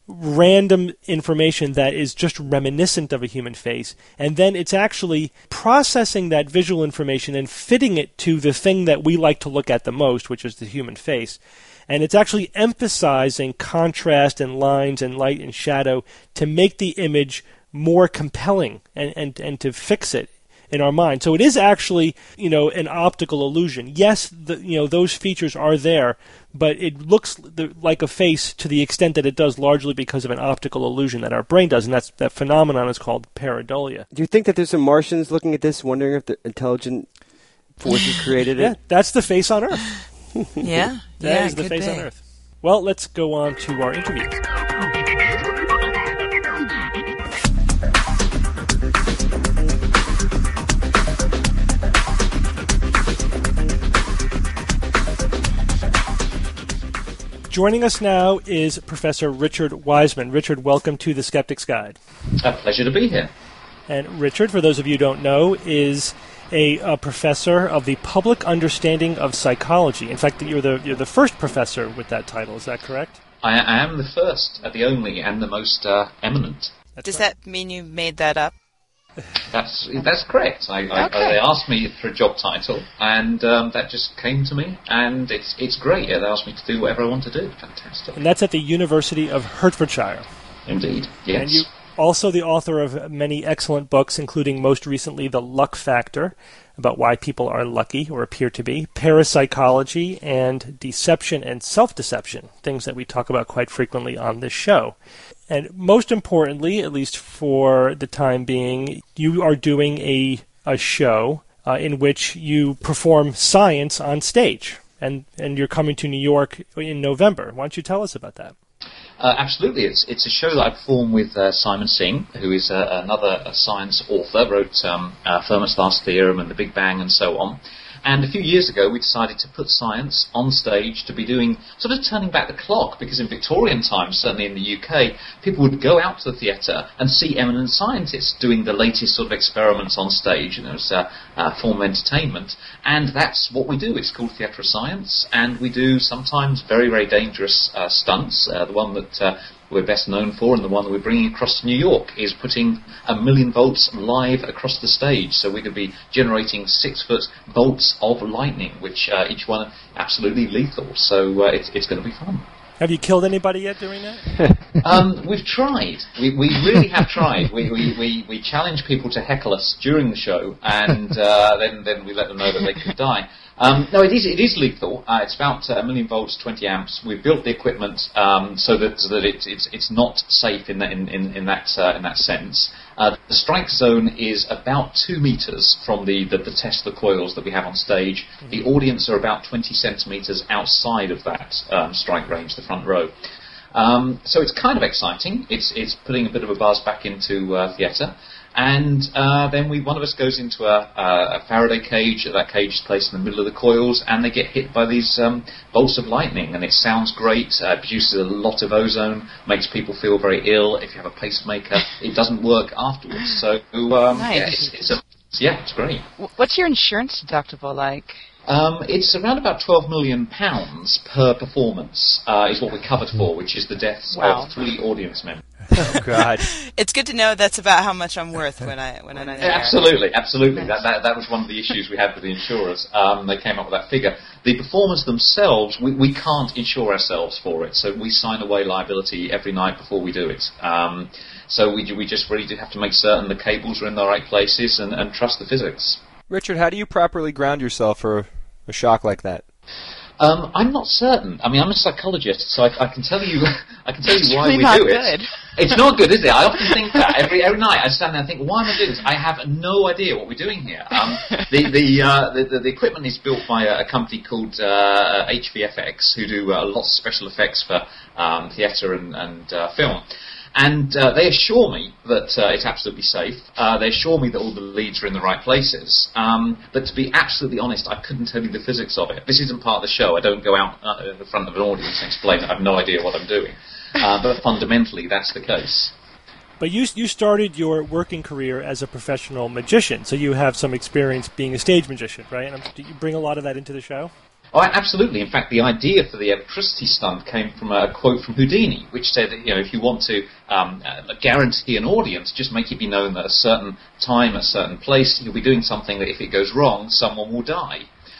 random information that is just reminiscent of a human face, and then it's actually processing that visual information and fitting it to the thing that we like to look at the most, which is the human face. And it's actually emphasizing contrast and lines and light and shadow to make the image more compelling and, and, and to fix it in our mind. So it is actually, you know, an optical illusion. Yes, the, you know, those features are there, but it looks the, like a face to the extent that it does largely because of an optical illusion that our brain does, and that's that phenomenon is called pareidolia. Do you think that there's some Martians looking at this, wondering if the intelligent forces created it? Yeah, that's the face on Earth. Yeah, that yeah, is the could face be. on Earth. Well, let's go on to our interview. Joining us now is Professor Richard Wiseman. Richard, welcome to the Skeptic's Guide. A pleasure to be here. And Richard, for those of you who don't know, is a, a professor of the public understanding of psychology. In fact, you're the you're the first professor with that title. Is that correct? I, I am the first, uh, the only, and the most uh, eminent. That's Does right. that mean you made that up? That's that's correct. I, I, Okay. they asked me for a job title, and um, that just came to me, and it's it's great. It allows me to do whatever I want to do. Fantastic. And that's at the University of Hertfordshire. Indeed, yes. And you also the author of many excellent books, including most recently The Luck Factor, about why people are lucky or appear to be, parapsychology, and deception and self-deception, things that we talk about quite frequently on this show. And most importantly, at least for the time being, you are doing a a show uh, in which you perform science on stage, and and you're coming to New York in November. Why don't you tell us about that? Uh, absolutely, it's it's a show that I perform with uh, Simon Singh, who is uh, another uh, science author, wrote um, uh, Fermat's Last Theorem and The Big Bang and so on. And a few years ago, we decided to put science on stage to be doing, sort of turning back the clock, because in Victorian times, certainly in the U K, people would go out to the theatre and see eminent scientists doing the latest sort of experiments on stage, and it was a, a form of entertainment. And that's what we do. It's called Theatre of Science, and we do sometimes very, very dangerous uh, stunts. Uh, the one that uh, we're best known for, and the one that we're bringing across to New York, is putting a million volts live across the stage. So we're going to be generating six-foot bolts of lightning, which uh, each one absolutely lethal. So uh, it's it's going to be fun. Have you killed anybody yet doing that? Um, we've tried. We we really have tried. We, we, we, we challenge people to heckle us during the show, and uh, then then we let them know that they could die. Um, no, it is it is lethal. Uh, it's about uh, a million volts, twenty amps. We've built the equipment um, so that so that it, it's it's not safe in that in in, in that uh, in that sense. Uh, the strike zone is about two meters from the, the, the Tesla coils that we have on stage. Mm-hmm. The audience are about twenty centimeters outside of that um, strike range, the front row. Um, so it's kind of exciting. It's it's putting a bit of a buzz back into uh, theatre. And uh, then we, one of us goes into a, a, a Faraday cage. That cage is placed in the middle of the coils, and they get hit by these um, bolts of lightning. And it sounds great. Uh, it produces a lot of ozone, makes people feel very ill. If you have a pacemaker, it doesn't work afterwards. So um, Nice. yeah, it's, it's a, yeah, it's great. What's your insurance deductible like? Um, it's around about twelve million pounds per performance uh, is what we're covered for, which is the deaths Wow. of three audience members. Oh, God. It's good to know that's about how much I'm worth when I when I'm there. Absolutely, absolutely. That, that that was one of the issues we had with the insurers. Um, they came up with that figure. The performers themselves, we, we can't insure ourselves for it, so we sign away liability every night before we do it. Um, so we we just really do have to make certain the cables are in the right places and, and trust the physics. Richard, how do you properly ground yourself for a shock like that? Um, I'm not certain. I mean, I'm a psychologist, so I, I can tell you, I can tell you It's why really we not do good. it. It's not good, is it? I often think that every every night. I stand there and think, why am I doing this? I have no idea what we're doing here. Um, the the, uh, the the the equipment is built by a, a company called uh, H V F X, who do uh, lots of special effects for um, theatre and, and uh, film. And uh, they assure me that uh, it's absolutely safe. Uh, they assure me that all the leads are in the right places. Um, but to be absolutely honest, I couldn't tell you the physics of it. This isn't part of the show. I don't go out uh, in the front of an audience and explain it. I have no idea what I'm doing. Uh, but fundamentally, that's the case. But you you started your working career as a professional magician, so you have some experience being a stage magician, right? And do you bring a lot of that into the show? Oh, absolutely. In fact, the idea for the electricity stunt came from a quote from Houdini, which said, you know, if you want to um, uh, guarantee an audience, just make it be known that at a certain time, a certain place, you'll be doing something that if it goes wrong, someone will die.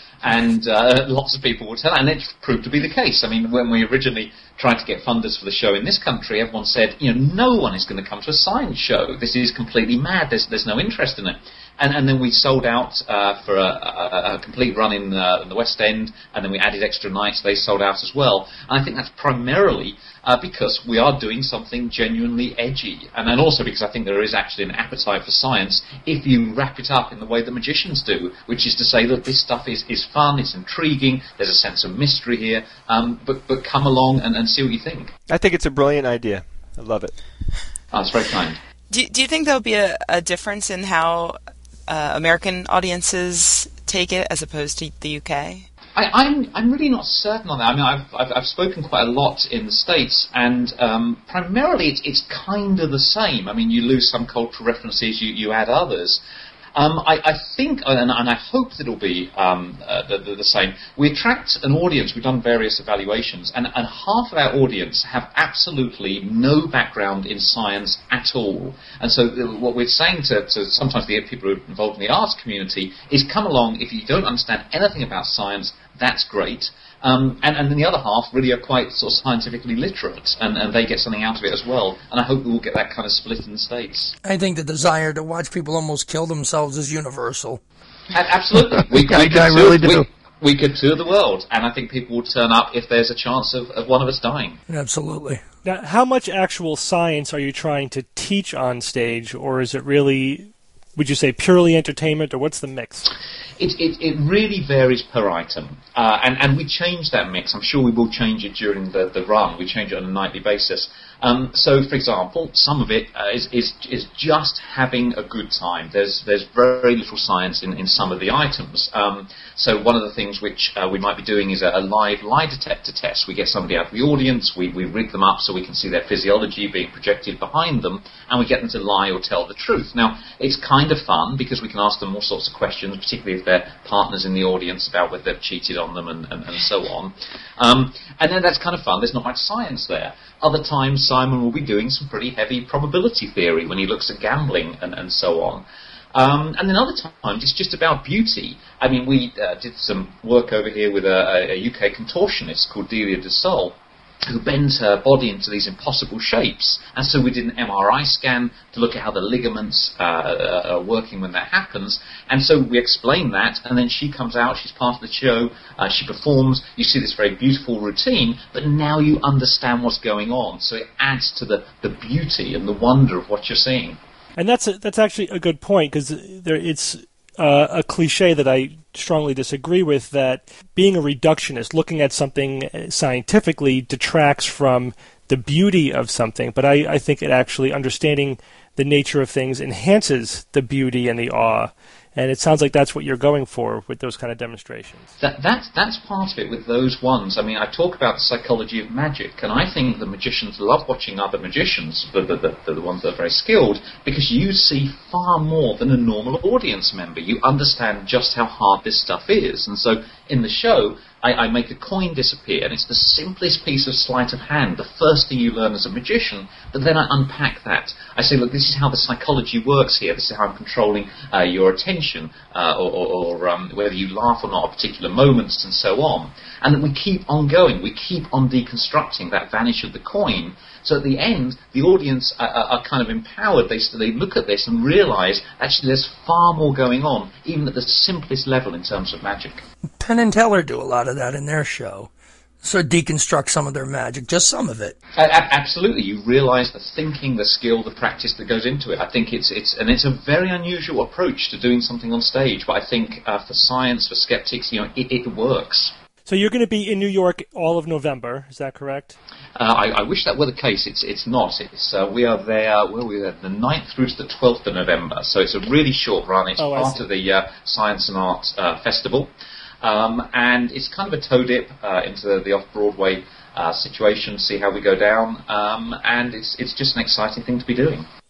And uh, lots of people will tell, and it proved to be the case. I mean, when we originally tried to get funders for the show in this country, everyone said, you know, no one is going to come to a science show. This is completely mad. There's, there's no interest in it. And, and then we sold out uh, for a, a, a complete run in, uh, in the West End, and then we added extra nights. They sold out as well. And I think that's primarily uh, because we are doing something genuinely edgy. And then also because I think there is actually an appetite for science if you wrap it up in the way that magicians do, which is to say that this stuff is, is fun, it's intriguing, there's a sense of mystery here, um, but, but come along and, and see what you think. I think it's a brilliant idea. I love it. Oh, that's very kind. Do, do you think there'll be a, a difference in how uh, American audiences take it as opposed to the U K? I, I'm I'm really not certain on that. I mean, I've I've, I've spoken quite a lot in the States, and um, primarily it's it's kind of the same. I mean, you lose some cultural references, you you add others. Um, I, I think, and, and I hope that it'll be um, uh, the, the, the same. We attract an audience. We've done various evaluations, and, and half of our audience have absolutely no background in science at all. And so, the, what we're saying to, to sometimes the people who are involved in the arts community is, come along. If you don't understand anything about science, that's great. Um, and, and then the other half really are quite sort of scientifically literate, and, and they get something out of it as well. And I hope we will get that kind of split in the States. I think the desire to watch people almost kill themselves is universal. A- absolutely. We, we, I, could I tour, really do. we, we could tour the world, and I think people will turn up if there's a chance of, of one of us dying. Absolutely. Now, how much actual science are you trying to teach on stage, or is it really, would you say, purely entertainment, or what's the mix? It, it, it really varies per item, uh, and, and we change that mix. I'm sure we will change it during the, the run. We change it on a nightly basis. Um, so, for example, some of it uh, is, is is just having a good time. There's there's very little science in, in some of the items. Um, so one of the things which uh, we might be doing is a, a live lie detector test. We get somebody out of the audience, we, we rig them up so we can see their physiology being projected behind them, and we get them to lie or tell the truth. Now, it's kind of fun because we can ask them all sorts of questions, particularly if they're partners in the audience, about whether they've cheated on them and, and, and so on. Um, and then that's kind of fun. There's not much science there. Other times, Simon will be doing some pretty heavy probability theory when he looks at gambling and, and so on. Um, and then other times, it's just about beauty. I mean, we uh, did some work over here with a, a U K contortionist called Delia de Sol, who bends her body into these impossible shapes. And so we did an M R I scan to look at how the ligaments uh, are working when that happens. And so we explain that, and then she comes out, she's part of the show, uh, she performs, you see this very beautiful routine, but now you understand what's going on. So it adds to the, the beauty and the wonder of what you're seeing. And that's a, that's actually a good point, because there it's uh, a cliche that I strongly disagree with, that being a reductionist, looking at something scientifically, detracts from the beauty of something. But I, I think it actually, understanding the nature of things, enhances the beauty and the awe. And it sounds like that's what you're going for with those kind of demonstrations. That, that's, that's part of it with those ones. I mean, I talk about the psychology of magic, and I think the magicians love watching other magicians, the, the, the, the ones that are very skilled, because you see far more than a normal audience member. You understand just how hard this stuff is. And so in the show, I, I make a coin disappear, and it's the simplest piece of sleight of hand, the first thing you learn as a magician, but then I unpack that. I say, look, this is how the psychology works here, this is how I'm controlling uh, your attention, uh, or, or, or um, whether you laugh or not at particular moments, and so on. And we keep on going, we keep on deconstructing that vanish of the coin. So at the end, the audience are, are kind of empowered. They, they look at this and realise, actually, there's far more going on, even at the simplest level in terms of magic. Penn and Teller do a lot of that in their show. So deconstruct some of their magic, just some of it. Uh, absolutely. You realise the thinking, the skill, the practice that goes into it. I think it's, it's and it's a very unusual approach to doing something on stage, but I think uh, for science, for skeptics, you know, it, it works. So you're going to be in New York all of November, is that correct? Uh, I, I wish that were the case. It's it's not. It's uh, we are there. Well, we're there the ninth through to the twelfth of November. So it's a really short run. It's oh, part of the uh, Science and Art uh, Festival, um, and it's kind of a toe dip uh, into the, the off-Broadway uh, situation. See how we go down, um, and it's it's just an exciting thing to be doing.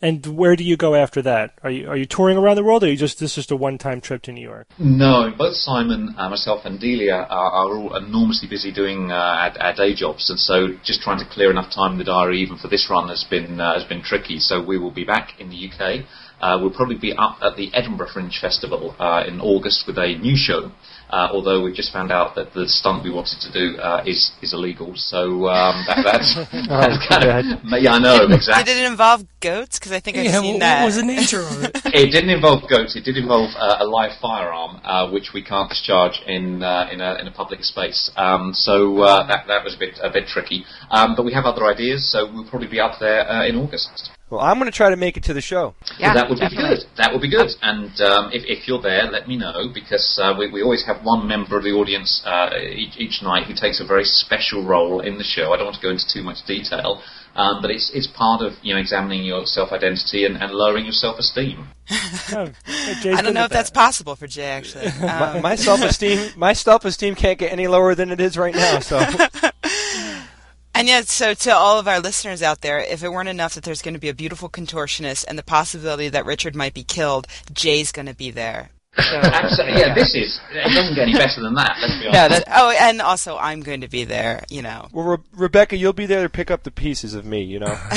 And where do you go after that? Are you are you touring around the world, or are you just this is just a one-time trip to New York? No, both Simon, uh, myself, and Delia are, are all enormously busy doing uh, our, our day jobs, and so just trying to clear enough time in the diary, even for this run, has been uh, has been tricky. So we will be back in the U K. Uh, we'll probably be up at the Edinburgh Fringe Festival uh, in August with a new show. Uh, although we've just found out that the stunt we wanted to do uh, is is illegal, so um, that, that's, that's kind of yeah, I know exactly. Did it involve goats? Because I think I've yeah, seen what, that. What was the nature of it? It didn't involve goats. It did involve uh, a live firearm, uh, which we can't discharge in uh, in a in a public space. Um, so uh, that that was a bit a bit tricky. Um, but we have other ideas, so we'll probably be up there uh, in August. Well, I'm going to try to make it to the show. Yeah, well, that would definitely. be good. That would be good. And um, if, if you're there, let me know, because uh, we, we always have one member of the audience uh, each, each night who takes a very special role in the show. I don't want to go into too much detail, um, but it's it's part of you know examining your self-identity and, and lowering your self-esteem. Oh, I don't know if that's possible for Jay, actually. Um, my, my self-esteem, my self-esteem can't get any lower than it is right now. So. And yet, so to all of our listeners out there, if it weren't enough that there's going to be a beautiful contortionist and the possibility that Richard might be killed, Jay's going to be there. So, Absolutely, yeah, this is, it doesn't get any better than that, let's be honest. no, that, oh, and also I'm going to be there, you know. Well, Re- Rebecca, you'll be there to pick up the pieces of me, you know.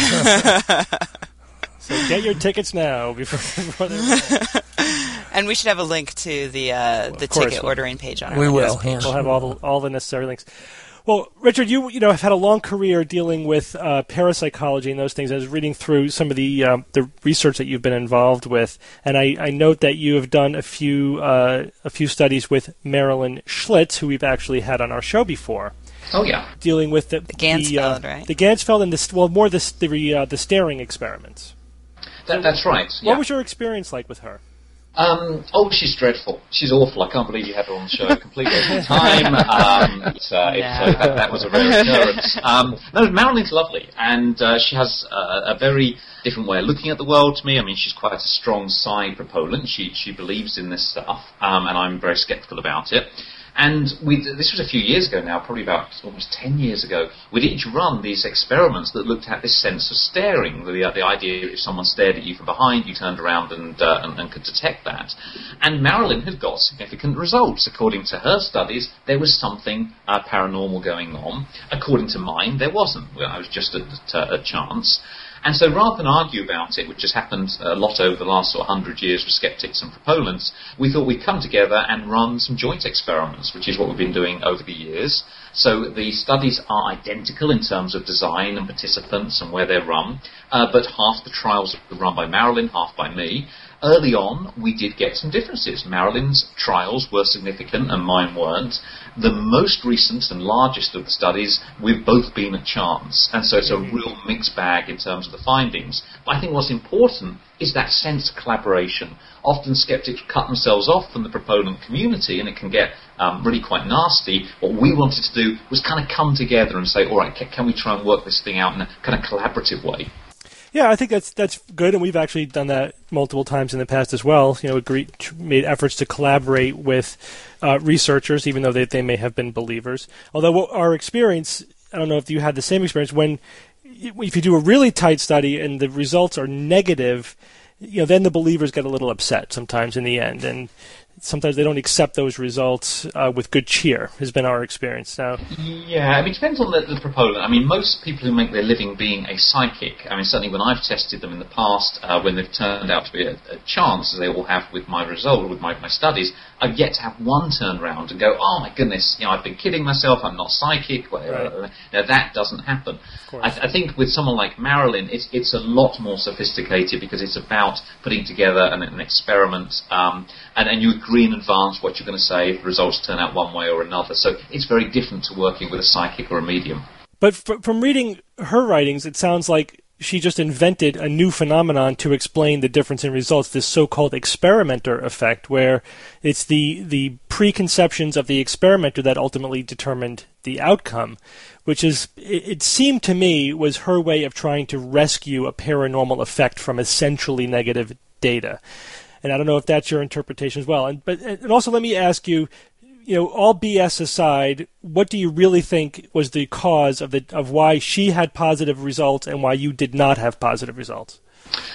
So get your tickets now before, before they're And we should have a link to the uh, the course. ticket ordering page on our We website. will. Yeah. We'll have all the all the necessary links. Well, Richard, you you know have had a long career dealing with uh, parapsychology and those things. I was reading through some of the um, the research that you've been involved with, and I, I note that you have done a few uh, a few studies with Marilyn Schlitz, who we've actually had on our show before. Oh, yeah. Dealing with the, The Gansfeld, the, uh, right? The Gansfeld and the well more the the, uh, the staring experiments. That, that's right. What yeah. was your experience like with her? Um, oh, she's dreadful. She's awful. I can't believe you had her on the show. Complete waste of time. Um, it's, uh, it's, uh, that, that was a rare occurrence. Um, no, Marilyn's lovely, and uh, she has uh, a very different way of looking at the world to me. I mean, she's quite a strong psi proponent. She she believes in this stuff, um, and I'm very sceptical about it. And we, this was a few years ago now, probably about almost ten years ago. We'd each run these experiments that looked at this sense of staring, the, the idea if someone stared at you from behind, you turned around and, uh, and, and could detect that. And Marilyn had got significant results. According to her studies, there was something uh, paranormal going on. According to mine, there wasn't. Well, I was just a, a, a chance. And so rather than argue about it, which has happened a lot over the last sort of hundred years with skeptics and proponents, we thought we'd come together and run some joint experiments, which is what we've been doing over the years. So the studies are identical in terms of design and participants and where they're run, uh, but half the trials are run by Marilyn, half by me. Early on, we did get some differences. Marilyn's trials were significant and mine weren't. The most recent and largest of the studies, we've both been at chance. And so it's a real mixed bag in terms of the findings. But I think what's important is that sense of collaboration. Often skeptics cut themselves off from the proponent community, and it can get um, really quite nasty. What we wanted to do was kind of come together and say, all right, can, can we try and work this thing out in a kind of collaborative way? Yeah, I think that's that's good, and we've actually done that multiple times in the past as well. You know, agreed, made efforts to collaborate with uh, researchers, even though they they may have been believers. Although what our experience, I don't know if you had the same experience, when if you do a really tight study and the results are negative, you know, then the believers get a little upset sometimes in the end, and sometimes they don't accept those results uh, with good cheer, has been our experience. Now, yeah, I mean, it depends on the, the proponent. I mean, most people who make their living being a psychic, I mean, certainly when I've tested them in the past, uh, when they've turned out to be a, a chance, as they all have with my result, with my, my studies, I've yet to have one turn around and go, oh my goodness, you know, I've been kidding myself, I'm not psychic, whatever. Right. Now, that doesn't happen. I, th- I think with someone like Marilyn, it's it's a lot more sophisticated because it's about putting together an, an experiment, um, and, and you agree in advance what you're going to say if the results turn out one way or another. So it's very different to working with a psychic or a medium. but f- from reading her writings, it sounds like she just invented a new phenomenon to explain the difference in results, this so-called experimenter effect, where it's the the preconceptions of the experimenter that ultimately determined the outcome, which is, it, it seemed to me, was her way of trying to rescue a paranormal effect from essentially negative data. And I don't know if that's your interpretation as well. And but and also let me ask you, you know, all B S aside, what do you really think was the cause of the of why she had positive results and why you did not have positive results?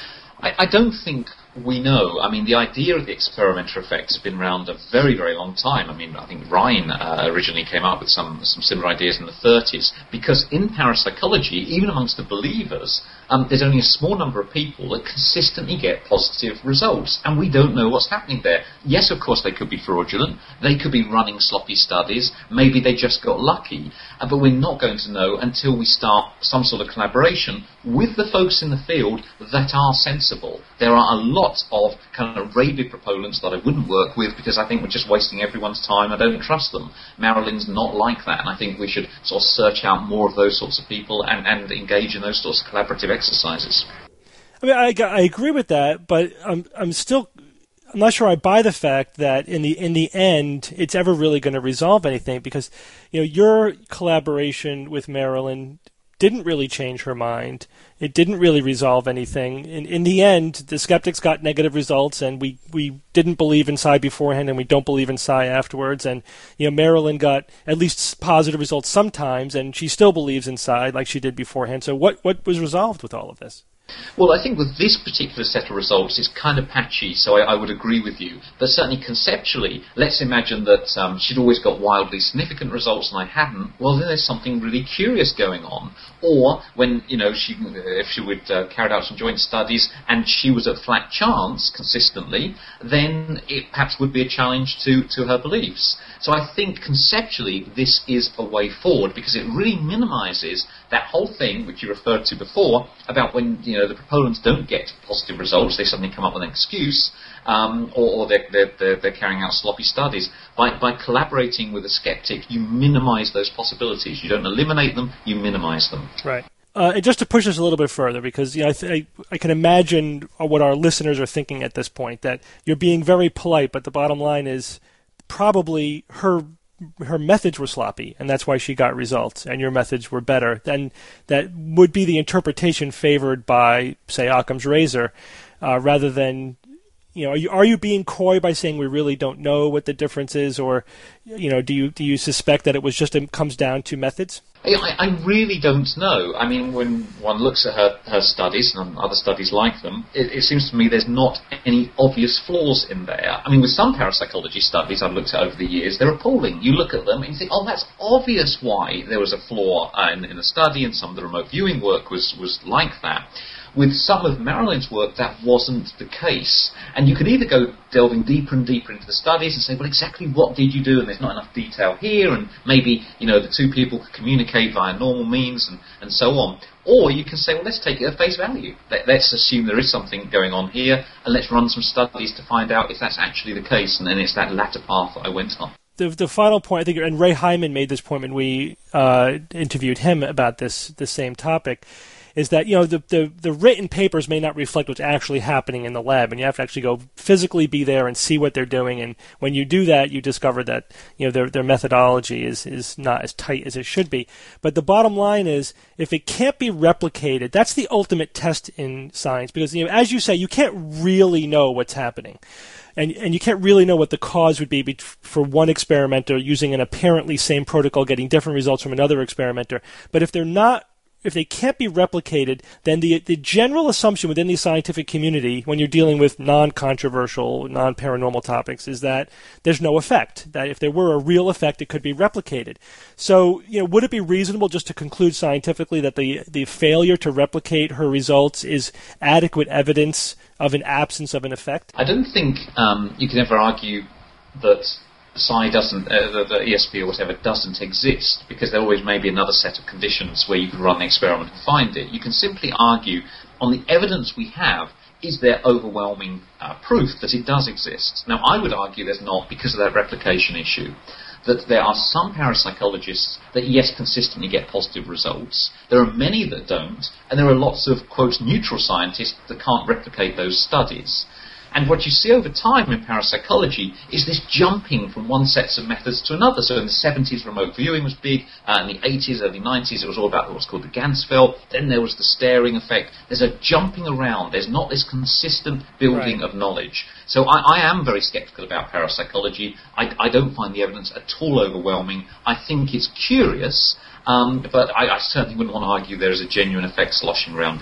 I, I don't think we know. I mean, the idea of the experimental effect has been around a very, very long time. I mean, I think Ryan uh, originally came up with some, some similar ideas in the thirties, because in parapsychology, even amongst the believers, um, there's only a small number of people that consistently get positive results, and we don't know what's happening there. Yes, of course, they could be fraudulent, they could be running sloppy studies, maybe they just got lucky, uh, but we're not going to know until we start some sort of collaboration with the folks in the field that are sensible. There are a lot of kind of rabid proponents that I wouldn't work with because I think we're just wasting everyone's time. I don't trust them. Marilyn's not like that, and I think we should sort of search out more of those sorts of people and, and engage in those sorts of collaborative exercises. I mean, I, I agree with that, but I'm I'm still I'm not sure I buy the fact that in the in the end it's ever really going to resolve anything, because you know your collaboration with Marilyn didn't really change her mind. It didn't really resolve anything. In in the end, the skeptics got negative results, and we, we didn't believe in Psi beforehand, and we don't believe in Psi afterwards. And you know, Marilyn got at least positive results sometimes, and she still believes in Psi like she did beforehand. So what what was resolved with all of this? Well, I think with this particular set of results, it's kind of patchy, so I, I would agree with you. But certainly conceptually, let's imagine that um, she'd always got wildly significant results and I hadn't. Well, then there's something really curious going on. Or when, you know, she if she would uh, carried out some joint studies and she was at flat chance consistently, then it perhaps would be a challenge to, to her beliefs. So I think conceptually this is a way forward, because it really minimises that whole thing which you referred to before about when, you know, the proponents don't get positive results, they suddenly come up with an excuse, um, or, or they're, they're, they're carrying out sloppy studies. By, by collaborating with a skeptic, you minimise those possibilities. You don't eliminate them, you minimise them. Right. Uh, and just to push this a little bit further, because you know, I, th- I, I can imagine what our listeners are thinking at this point, that you're being very polite, but the bottom line is probably her her methods were sloppy, and that's why she got results, and your methods were better. Then that would be the interpretation favored by, say, Occam's razor, uh, rather than, you know, are you, are you being coy by saying we really don't know what the difference is, or, you know, do you do you suspect that it was just it comes down to methods? I, I really don't know. I mean, when one looks at her, her studies and other studies like them, it, it seems to me there's not any obvious flaws in there. I mean, with some parapsychology studies I've looked at over the years, they're appalling. You look at them and you think, oh, that's obvious why there was a flaw uh, in, in the study, and some of the remote viewing work was, was like that. With some of Marilyn's work, that wasn't the case. And you could either go delving deeper and deeper into the studies and say, well, exactly what did you do? And there's not enough detail here, and maybe, you know, the two people could communicate via normal means, and, and so on. Or you can say, well, let's take it at face value. Let, let's assume there is something going on here, and let's run some studies to find out if that's actually the case. And then it's that latter path that I went on. The the final point, I think, and Ray Hyman made this point when we uh, interviewed him about this the same topic, is that, you know, the, the, the written papers may not reflect what's actually happening in the lab, and you have to actually go physically be there and see what they're doing. And when you do that, you discover that, you know, their their methodology is, is not as tight as it should be. But the bottom line is, if it can't be replicated, that's the ultimate test in science, because, you know, as you say, you can't really know what's happening. And and you can't really know what the cause would be for one experimenter using an apparently same protocol getting different results from another experimenter. But if they're not If they can't be replicated, then the the general assumption within the scientific community, when you're dealing with non-controversial, non-paranormal topics, is that there's no effect. That if there were a real effect, it could be replicated. So, you know, would it be reasonable just to conclude scientifically that the the failure to replicate her results is adequate evidence of an absence of an effect? I don't think um, you can ever argue that Psi doesn't, uh, the, the E S P or whatever doesn't exist, because there always may be another set of conditions where you can run the experiment and find it. You can simply argue, on the evidence we have, is there overwhelming uh, proof that it does exist? Now, I would argue there's not, because of that replication issue, that there are some parapsychologists that, yes, consistently get positive results. There are many that don't, and there are lots of, quote, neutral scientists that can't replicate those studies. And what you see over time in parapsychology is this jumping from one set of methods to another. So in the seventies, remote viewing was big. Uh, in the eighties, early nineties, it was all about what's called the Ganzfeld. Then there was the staring effect. There's a jumping around. There's not this consistent building right. of knowledge. So I, I am very sceptical about parapsychology. I, I don't find the evidence at all overwhelming. I think it's curious, um, but I, I certainly wouldn't want to argue there is a genuine effect sloshing around in there.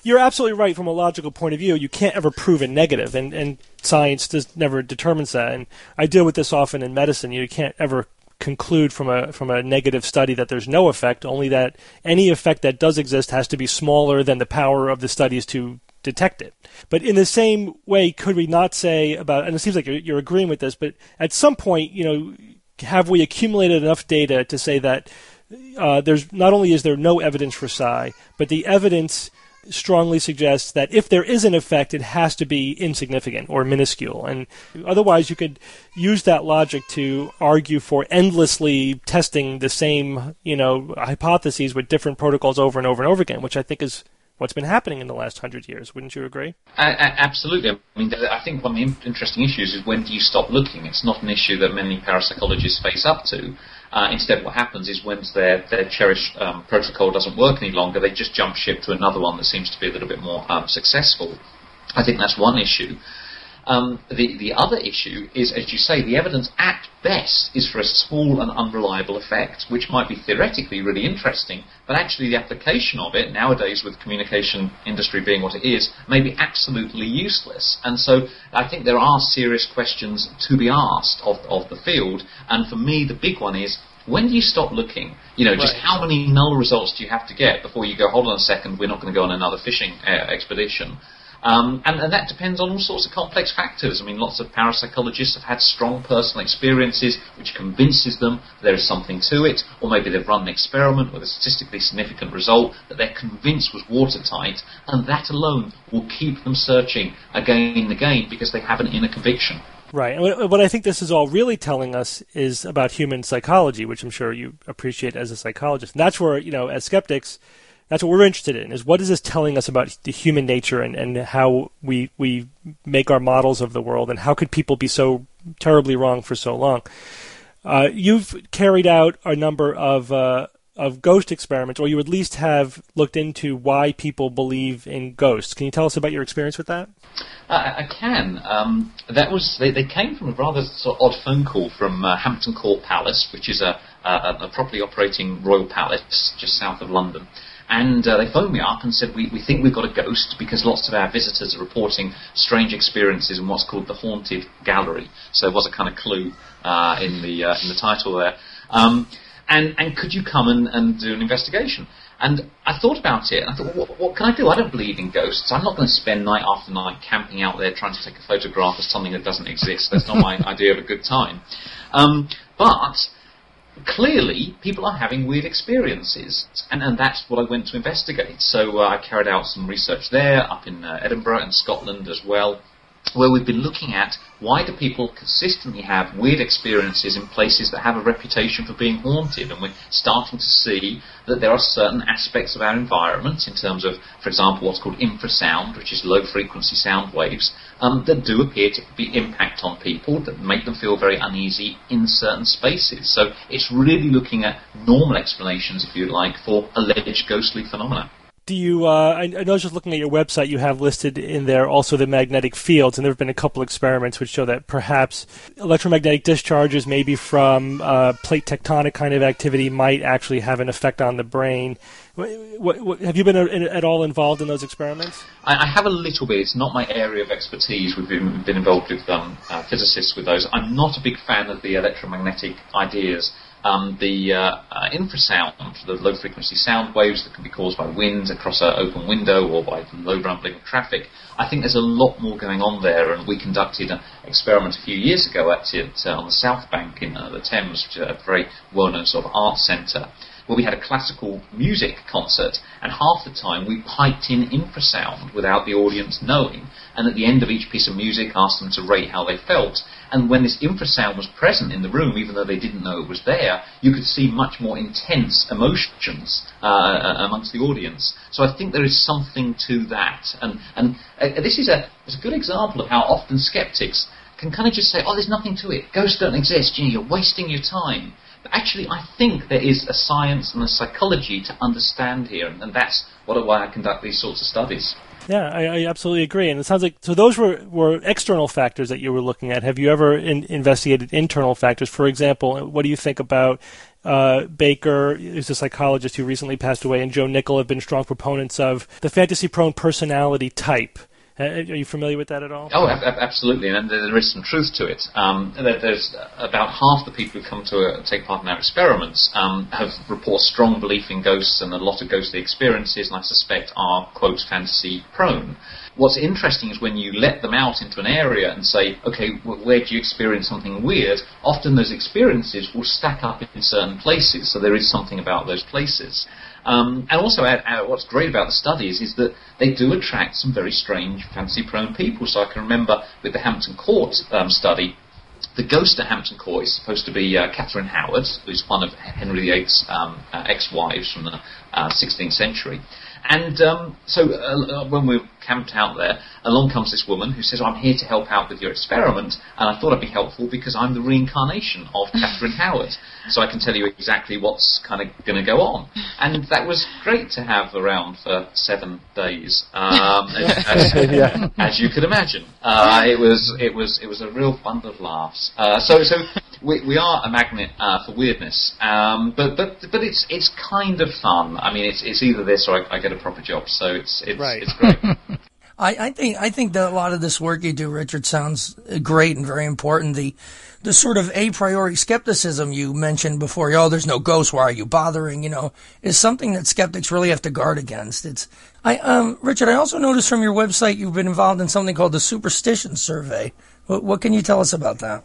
you're absolutely right from a logical point of view. You can't ever prove a negative, and, and science does, never determines that. And I deal with this often in medicine. You can't ever conclude from a from a negative study that there's no effect, only that any effect that does exist has to be smaller than the power of the studies to detect it. But in the same way, could we not say about, and it seems like you're, you're agreeing with this, but at some point, you know, have we accumulated enough data to say that uh, there's not only is there no evidence for psi, but the evidence strongly suggests that if there is an effect, it has to be insignificant or minuscule. And otherwise, you could use that logic to argue for endlessly testing the same, you know, hypotheses with different protocols over and over and over again, which I think is what's been happening in the last hundred years. Wouldn't you agree? Uh, absolutely. I mean, I think one of the interesting issues is when do you stop looking? It's not an issue that many parapsychologists face up to. Uh, instead, what happens is when their, their cherished um, protocol doesn't work any longer, they just jump ship to another one that seems to be a little bit more um, successful. I think that's one issue. Um, the, the other issue is, as you say, the evidence at best is for a small and unreliable effect, which might be theoretically really interesting, but actually the application of it, nowadays with the communication industry being what it is, may be absolutely useless. And so I think there are serious questions to be asked of, of the field, and for me the big one is, when do you stop looking? You know, just right. How many null results do you have to get before you go, hold on a second, we're not going to go on another fishing uh, expedition? Um, and, and that depends on all sorts of complex factors. I mean, lots of parapsychologists have had strong personal experiences which convinces them there is something to it, or maybe they've run an experiment with a statistically significant result that they're convinced was watertight, and that alone will keep them searching again and again because they have an inner conviction. Right. And what I think this is all really telling us is about human psychology, which I'm sure you appreciate as a psychologist. And that's where, you know, as skeptics, that's what we're interested in, is what is this telling us about the human nature and, and how we we make our models of the world, and how could people be so terribly wrong for so long? Uh, you've carried out a number of uh, of ghost experiments, or you at least have looked into why people believe in ghosts. Can you tell us about your experience with that? Uh, I can. Um, that was they, they came from a rather sort of odd phone call from uh, Hampton Court Palace, which is a, a, a properly operating royal palace just south of London. And uh, they phoned me up and said, we, we think we've got a ghost because lots of our visitors are reporting strange experiences in what's called the Haunted Gallery. So there was a kind of clue uh, in the uh, in the title there. Um, and, and could you come and, and do an investigation? And I thought about it, and I thought, well, what, what can I do? I don't believe in ghosts. I'm not going to spend night after night camping out there trying to take a photograph of something that doesn't exist. That's not my idea of a good time. Um, but clearly, people are having weird experiences, and, and that's what I went to investigate. So uh, I carried out some research there, up in uh, Edinburgh and Scotland as well, where we've been looking at why do people consistently have weird experiences in places that have a reputation for being haunted, and we're starting to see that there are certain aspects of our environment in terms of, for example, what's called infrasound, which is low-frequency sound waves, um, that do appear to be impact on people, that make them feel very uneasy in certain spaces. So it's really looking at normal explanations, if you like, for alleged ghostly phenomena. Do you, uh, I, I was just looking at your website, you have listed in there also the magnetic fields, and there have been a couple experiments which show that perhaps electromagnetic discharges, maybe from uh, plate tectonic kind of activity, might actually have an effect on the brain. What, what, what, have you been a, at all involved in those experiments? I, I have a little bit. It's not my area of expertise. We've been, been involved with um, uh, physicists with those. I'm not a big fan of the electromagnetic ideas. Um, the uh, uh, infrasound, the low-frequency sound waves that can be caused by wind across an open window or by low rumbling of traffic, I think there's a lot more going on there, and we conducted an experiment a few years ago at it uh, on the South Bank in uh, the Thames, which is a very well-known sort of art centre, where we had a classical music concert, and half the time we piped in infrasound without the audience knowing, and at the end of each piece of music asked them to rate how they felt. And when this infrasound was present in the room, even though they didn't know it was there, you could see much more intense emotions uh, amongst the audience. So I think there is something to that. And, and uh, this is a, it's a good example of how often skeptics can kind of just say, oh, there's nothing to it. Ghosts don't exist. You know, you're wasting your time. But actually, I think there is a science and a psychology to understand here, and, and that's what, why I conduct these sorts of studies. Yeah, I, I absolutely agree. And it sounds like, so those were, were external factors that you were looking at. Have you ever in, investigated internal factors? For example, what do you think about uh, Baker is a psychologist who recently passed away, and Joe Nickell have been strong proponents of the fantasy-prone personality type. Uh, are you familiar with that at all? Oh, ab- absolutely, and there is some truth to it. Um, there's about half the people who come to uh, take part in our experiments um, have report strong belief in ghosts and a lot of ghostly experiences, and I suspect are, quote, fantasy-prone. What's interesting is when you let them out into an area and say, okay, well, where do you experience something weird? Often those experiences will stack up in certain places, so there is something about those places. Um, and also, uh, uh, what's great about the studies is that they do attract some very strange, fantasy-prone people. So I can remember with the Hampton Court um, study, the ghost at Hampton Court is supposed to be uh, Catherine Howard, who's one of Henry the Eighth's um, uh, ex-wives from the uh, sixteenth century. And um, so uh, when we were camped out there, along comes this woman who says, I'm here to help out with your experiment, and I thought I'd be helpful because I'm the reincarnation of Catherine Howard, so I can tell you exactly what's kind of going to go on. And that was great to have around for seven days, um, as, as, yeah. as you could imagine. Uh, it was it was it was a real bundle of laughs. Uh, so so we we are a magnet uh, for weirdness, um, but but but it's it's kind of fun. I mean, it's it's either this or I, I get a proper job, so it's it's right. it's great. I, I think I think that a lot of this work you do, Richard, sounds great and very important. The the sort of a priori skepticism you mentioned before, oh, there's no ghost, why are you bothering, you know, is something that skeptics really have to guard against. It's I um Richard, I also noticed from your website you've been involved in something called the Superstition Survey. What, what can you tell us about that?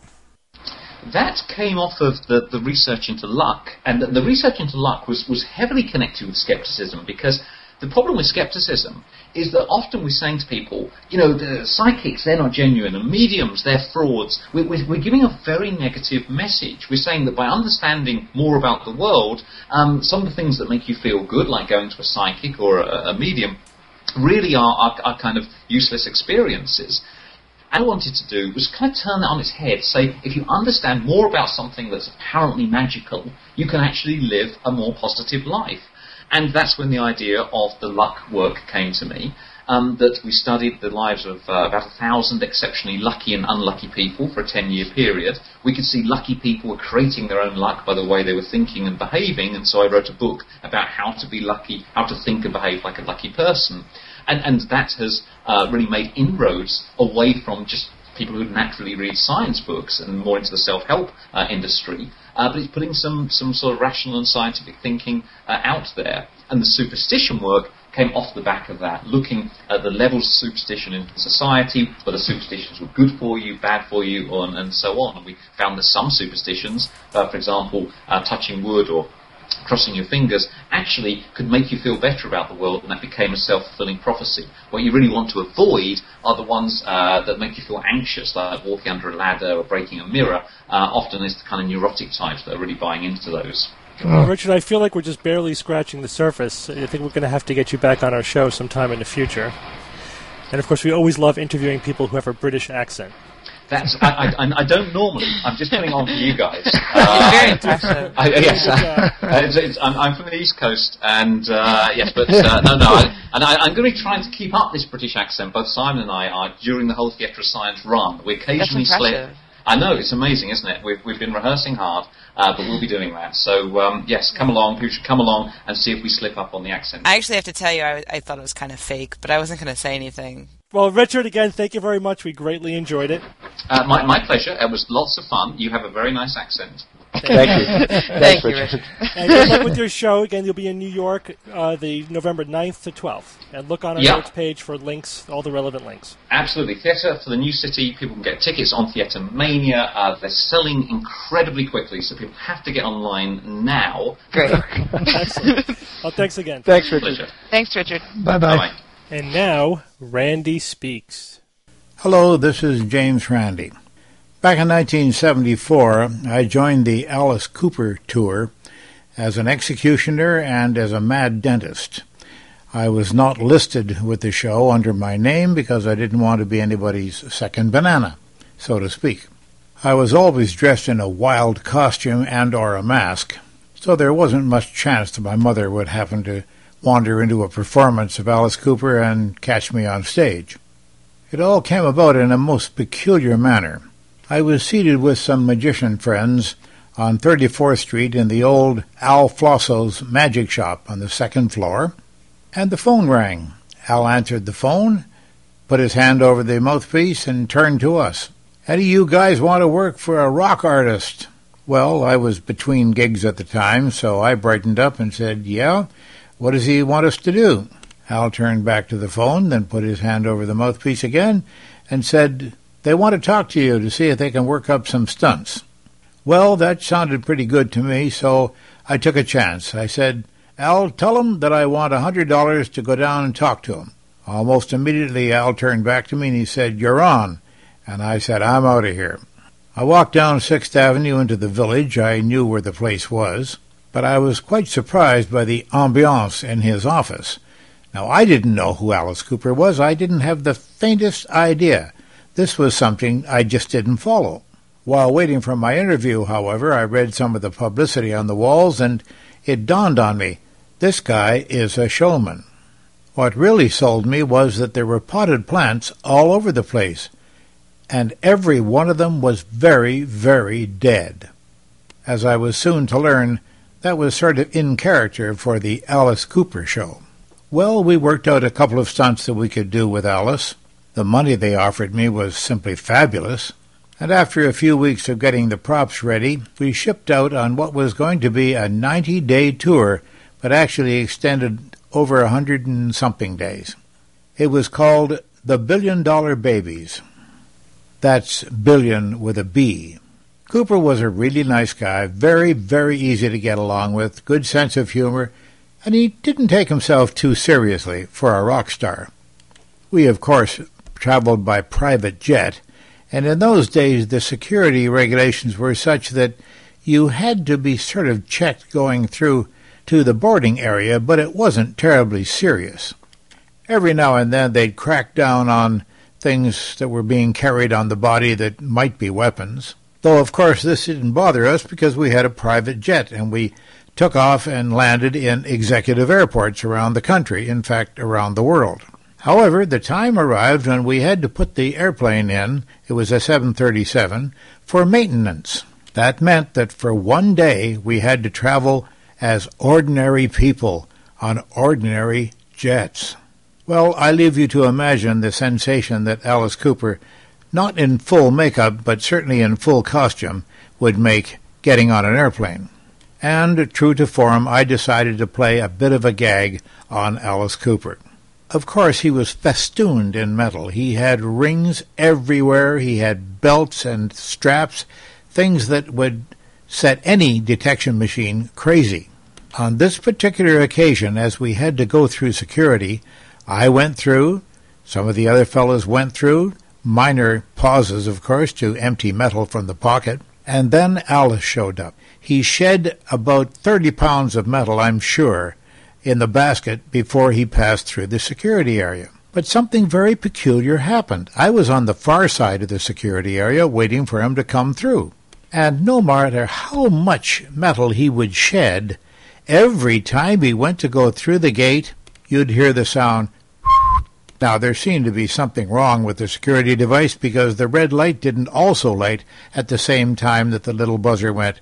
That came off of the, the research into luck, and the, the research into luck was, was heavily connected with skepticism, because the problem with skepticism is that often we're saying to people, you know, the psychics, they're not genuine, and mediums, they're frauds. We're, we're, we're giving a very negative message. We're saying that by understanding more about the world, um, some of the things that make you feel good, like going to a psychic or a, a medium, really are, are, are kind of useless experiences. And what I wanted to do was kind of turn that on its head, say, if you understand more about something that's apparently magical, you can actually live a more positive life. And that's when the idea of the luck work came to me, um, that we studied the lives of uh, about a thousand exceptionally lucky and unlucky people for a ten-year period. We could see lucky people were creating their own luck by the way they were thinking and behaving, and so I wrote a book about how to be lucky, how to think and behave like a lucky person. And, and that has uh, really made inroads away from just people who naturally read science books and more into the self-help uh, industry. Uh, but it's putting some, some sort of rational and scientific thinking uh, out there. And the superstition work came off the back of that, looking at the levels of superstition in society, whether superstitions were good for you, bad for you, or, and so on. And we found that some superstitions, uh, for example, uh, touching wood or crossing your fingers, actually could make you feel better about the world, and that became a self-fulfilling prophecy. What you really want to avoid are the ones uh, that make you feel anxious, like walking under a ladder or breaking a mirror. Uh, often it's the kind of neurotic types that are really buying into those. Well, Richard, I feel like we're just barely scratching the surface. I think we're going to have to get you back on our show sometime in the future. And, of course, we always love interviewing people who have a British accent. That's I, I, I don't normally. I'm just putting on for you guys. Uh, very impressive. I, yes, uh, it's, it's, I'm, I'm from the East Coast, and uh, yes, but uh, no, no, I, and I, I'm going to be trying to keep up this British accent. Both Simon and I are during the whole Theatre of Science run. We occasionally slip. I know, it's amazing, isn't it? We've we've been rehearsing hard, uh, but we'll be doing that. So um, yes, come along. People should come along and see if we slip up on the accent. I actually have to tell you, I, I thought it was kind of fake, but I wasn't going to say anything. Well, Richard, again, thank you very much. We greatly enjoyed it. Uh, my, my pleasure. It was lots of fun. You have a very nice accent. Thank you. Thank Thanks, you, Richard. Richard. And good luck with your show. Again, you'll be in New York uh, the November ninth to twelfth. And look on our Yep. notes page for links, all the relevant links. Absolutely. Theatre for the New City. People can get tickets on Theatre Mania. Uh, they're selling incredibly quickly, so people have to get online now. Great. Excellent. Well, thanks again. Thanks, Richard. Pleasure. Thanks, Richard. Bye-bye. Bye-bye. And now, Randy speaks. Hello, this is James Randi. Back in nineteen seventy-four, I joined the Alice Cooper tour as an executioner and as a mad dentist. I was not listed with the show under my name because I didn't want to be anybody's second banana, so to speak. I was always dressed in a wild costume and or a mask, so there wasn't much chance that my mother would happen to wander into a performance of Alice Cooper and catch me on stage. It all came about in a most peculiar manner. I was seated with some magician friends on thirty-fourth Street in the old Al Flosso's Magic Shop on the second floor, and the phone rang. Al answered the phone, put his hand over the mouthpiece, and turned to us. "How do you guys want to work for a rock artist?" Well, I was between gigs at the time, so I brightened up and said, "Yeah, what does he want us to do?" Al turned back to the phone, then put his hand over the mouthpiece again, and said, "They want to talk to you to see if they can work up some stunts." Well, that sounded pretty good to me, so I took a chance. I said, "Al, tell him that I want a hundred dollars to go down and talk to him." Almost immediately, Al turned back to me and he said, "You're on." And I said, "I'm out of here." I walked down Sixth Avenue into the Village. I knew where the place was, but I was quite surprised by the ambiance in his office. Now, I didn't know who Alice Cooper was. I didn't have the faintest idea. This was something I just didn't follow. While waiting for my interview, however, I read some of the publicity on the walls, and it dawned on me, this guy is a showman. What really sold me was that there were potted plants all over the place, and every one of them was very, very dead. As I was soon to learn, that was sort of in character for the Alice Cooper show. Well, we worked out a couple of stunts that we could do with Alice. The money they offered me was simply fabulous, and after a few weeks of getting the props ready, we shipped out on what was going to be a ninety-day tour, but actually extended over a hundred and something days. It was called The Billion Dollar Babies. That's billion with a B. Cooper was a really nice guy, very, very easy to get along with, good sense of humor, and he didn't take himself too seriously for a rock star. We, of course, traveled by private jet, and in those days the security regulations were such that you had to be sort of checked going through to the boarding area, but it wasn't terribly serious. Every now and then they'd crack down on things that were being carried on the body that might be weapons, though of course this didn't bother us because we had a private jet and we took off and landed in executive airports around the country, in fact around the world. However, the time arrived when we had to put the airplane in, it was a seven thirty-seven, for maintenance. That meant that for one day we had to travel as ordinary people on ordinary jets. Well, I leave you to imagine the sensation that Alice Cooper, not in full makeup, but certainly in full costume, would make getting on an airplane. And, true to form, I decided to play a bit of a gag on Alice Cooper. Of course, he was festooned in metal. He had rings everywhere. He had belts and straps, things that would set any detection machine crazy. On this particular occasion, as we had to go through security, I went through, some of the other fellows went through, minor pauses, of course, to empty metal from the pocket, and then Alice showed up. He shed about thirty pounds of metal, I'm sure, in the basket before he passed through the security area. But something very peculiar happened. I was on the far side of the security area waiting for him to come through. And no matter how much metal he would shed, every time he went to go through the gate, you'd hear the sound. Now, there seemed to be something wrong with the security device because the red light didn't also light at the same time that the little buzzer went.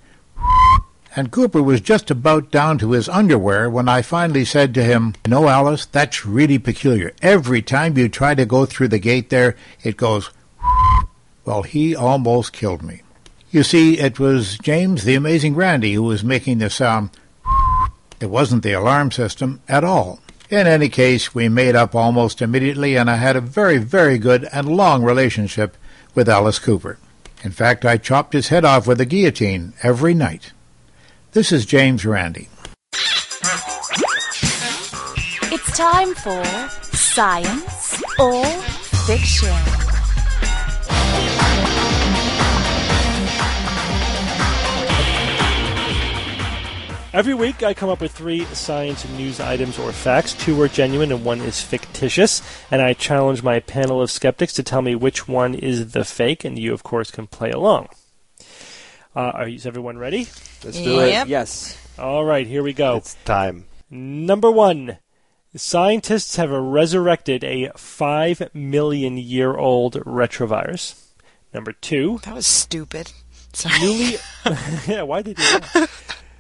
And Cooper was just about down to his underwear when I finally said to him, "No, Alice, that's really peculiar. Every time you try to go through the gate there, it goes." Well, he almost killed me. You see, it was James the Amazing Randi who was making the sound. It wasn't the alarm system at all. In any case, we made up almost immediately, and I had a very, very good and long relationship with Alice Cooper. In fact, I chopped his head off with a guillotine every night. This is James Randi. It's time for Science or Fiction. Every week I come up with three science and news items or facts. Two are genuine and one is fictitious. And I challenge my panel of skeptics to tell me which one is the fake, and you, of course, can play along. Uh, are, is everyone ready? Let's do Yep. it. Yes. All right, here we go. It's time. Number one. Scientists have resurrected a five million year old retrovirus. Number two. That was stupid. Sorry. Newly, yeah, why did you do that?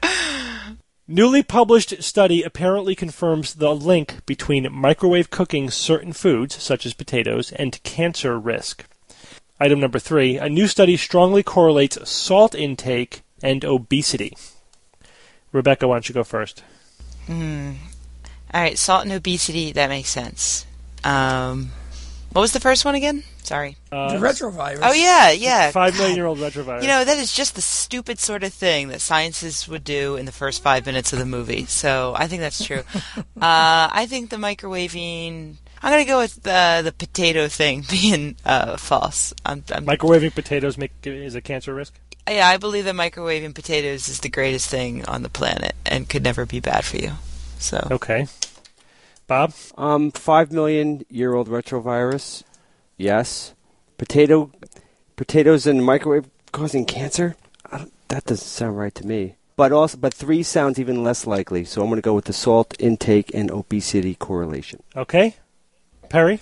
Newly published study apparently confirms the link between microwave cooking certain foods, such as potatoes, and cancer risk. Item number three, a new study strongly correlates salt intake and obesity. Rebecca, why don't you go first? Hmm. All right, salt and obesity, that makes sense. Um, what was the first one again? Sorry. Uh, the retrovirus. Oh, yeah, yeah. Five million year old retrovirus. You know, that is just the stupid sort of thing that scientists would do in the first five minutes of the movie. So I think that's true. uh, I think the microwaving... I'm going to go with the, the potato thing being uh, false. I'm, I'm, Microwaving potatoes make is a cancer risk? Yeah, I believe that microwaving potatoes is the greatest thing on the planet and could never be bad for you. So Okay. Bob? Um, five million year old retrovirus. Yes. Potato, potatoes in the microwave causing cancer. I don't, that doesn't sound right to me. But also, but three sounds even less likely. So I'm going to go with the salt intake and obesity correlation. Okay. Perry?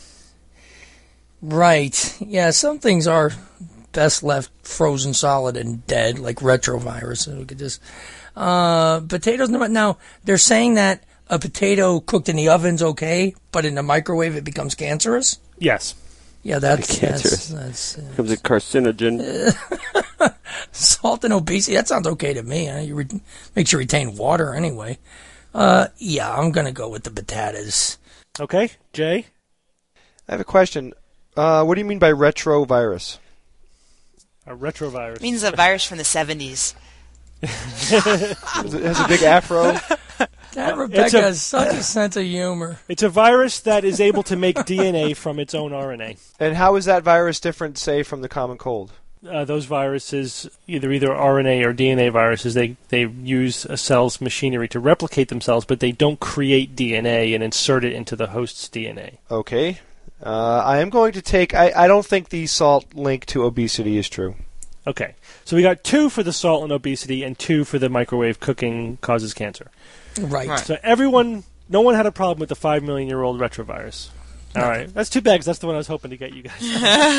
Right. Yeah, some things are best left frozen solid and dead, like retrovirus. We could just uh, potatoes. Now they're saying that a potato cooked in the oven's okay, but in the microwave it becomes cancerous. Yes. Yeah, that's Cancerous. that's, that's uh, Becomes a carcinogen. salt and obesity. That sounds okay to me. Huh? You re- makes you retain water anyway. Uh, yeah, I'm gonna go with the potatoes. Okay. Jay? I have a question. Uh, what do you mean by retrovirus? A retrovirus. it means a virus from the seventies. It has a big afro. That Rebecca a- has such a sense of humor. It's a virus that is able to make D N A from its own R N A. And how is that virus different, say, from the common cold? Uh, those viruses, either either R N A or D N A viruses, they, they use a cell's machinery to replicate themselves, but they don't create D N A and insert it into the host's D N A. Okay. Uh, I am going to take... I, I don't think the salt link to obesity is true. Okay. So we got two for the salt and obesity and two for the microwave cooking causes cancer. Right. Right. So everyone, no one had a problem with the five million year old retrovirus. All right. That's too bad 'cause that's the one I was hoping to get you guys.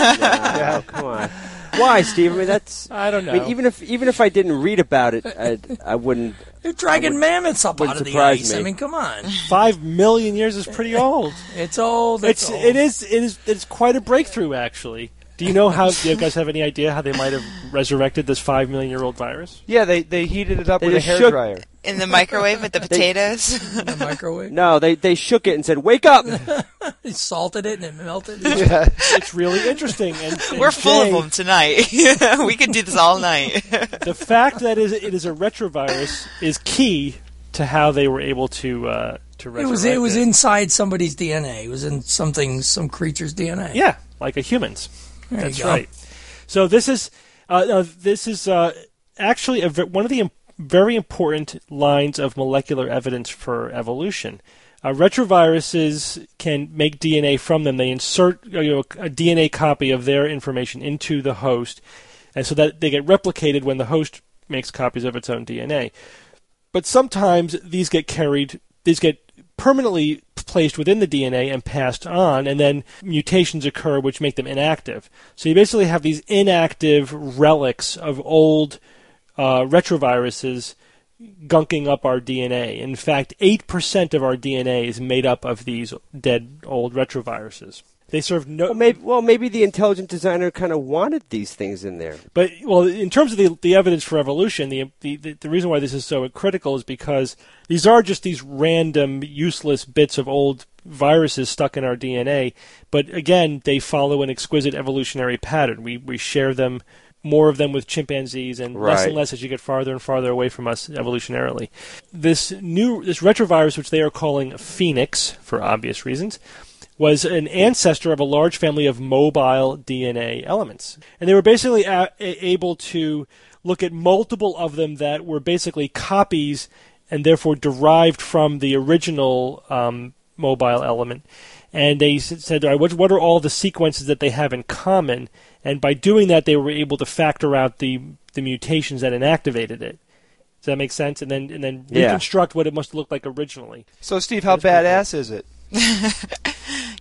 Yeah, come on. Why, Steve? I mean, that's. I don't know. I mean, even if even if I didn't read about it, I I wouldn't. They're dragging would- mammoths up wouldn't out of the surprise ice. me. I mean, come on. Five million years is pretty old. It's old. It's, It's old. it is it is it's quite a breakthrough, actually. Do you know how? Do you guys have any idea how they might have resurrected this five million year old virus? Yeah, they, they heated it up They with a just shook- hairdryer. In the microwave with the potatoes? in the microwave. No, they they shook it and said, "Wake up!" They salted it and it melted. Yeah. It's really interesting. And, and We're full Jay, of them tonight. We could do this all night. The fact that it is a retrovirus is key to how they were able to uh, to It resurrect was it was inside somebody's D N A. It was in something, some creature's D N A. Yeah, like a human's. There you That's go. right. So this is uh, uh, this is uh, actually a, ve- one of the im- very important lines of molecular evidence for evolution. Uh, retroviruses can make D N A from them. They insert you know, a D N A copy of their information into the host, and so that they get replicated when the host makes copies of its own D N A. But sometimes these get carried, these get permanently placed within the D N A and passed on, and then mutations occur which make them inactive. So you basically have these inactive relics of old uh, retroviruses gunking up our D N A. In fact, eight percent of our D N A is made up of these dead old retroviruses. They serve no... Well, maybe, well, maybe the intelligent designer kind of wanted these things in there. But well, in terms of the the evidence for evolution, the, the the reason why this is so critical is because these are just these random, useless bits of old viruses stuck in our D N A. But again, they follow an exquisite evolutionary pattern. We we share them, more of them with chimpanzees, and less and Right. less as you get farther and farther away from us evolutionarily. This new this retrovirus, which they are calling Phoenix for obvious reasons, was an ancestor of a large family of mobile D N A elements. And they were basically a- a- able to look at multiple of them that were basically copies and therefore derived from the original um, mobile element. And they s- said, all right, what, what are all the sequences that they have in common? And by doing that, they were able to factor out the, the mutations that inactivated it. Does that make sense? And then and then Yeah. reconstruct what it must look like originally. So, Steve, how That's pretty badass is it?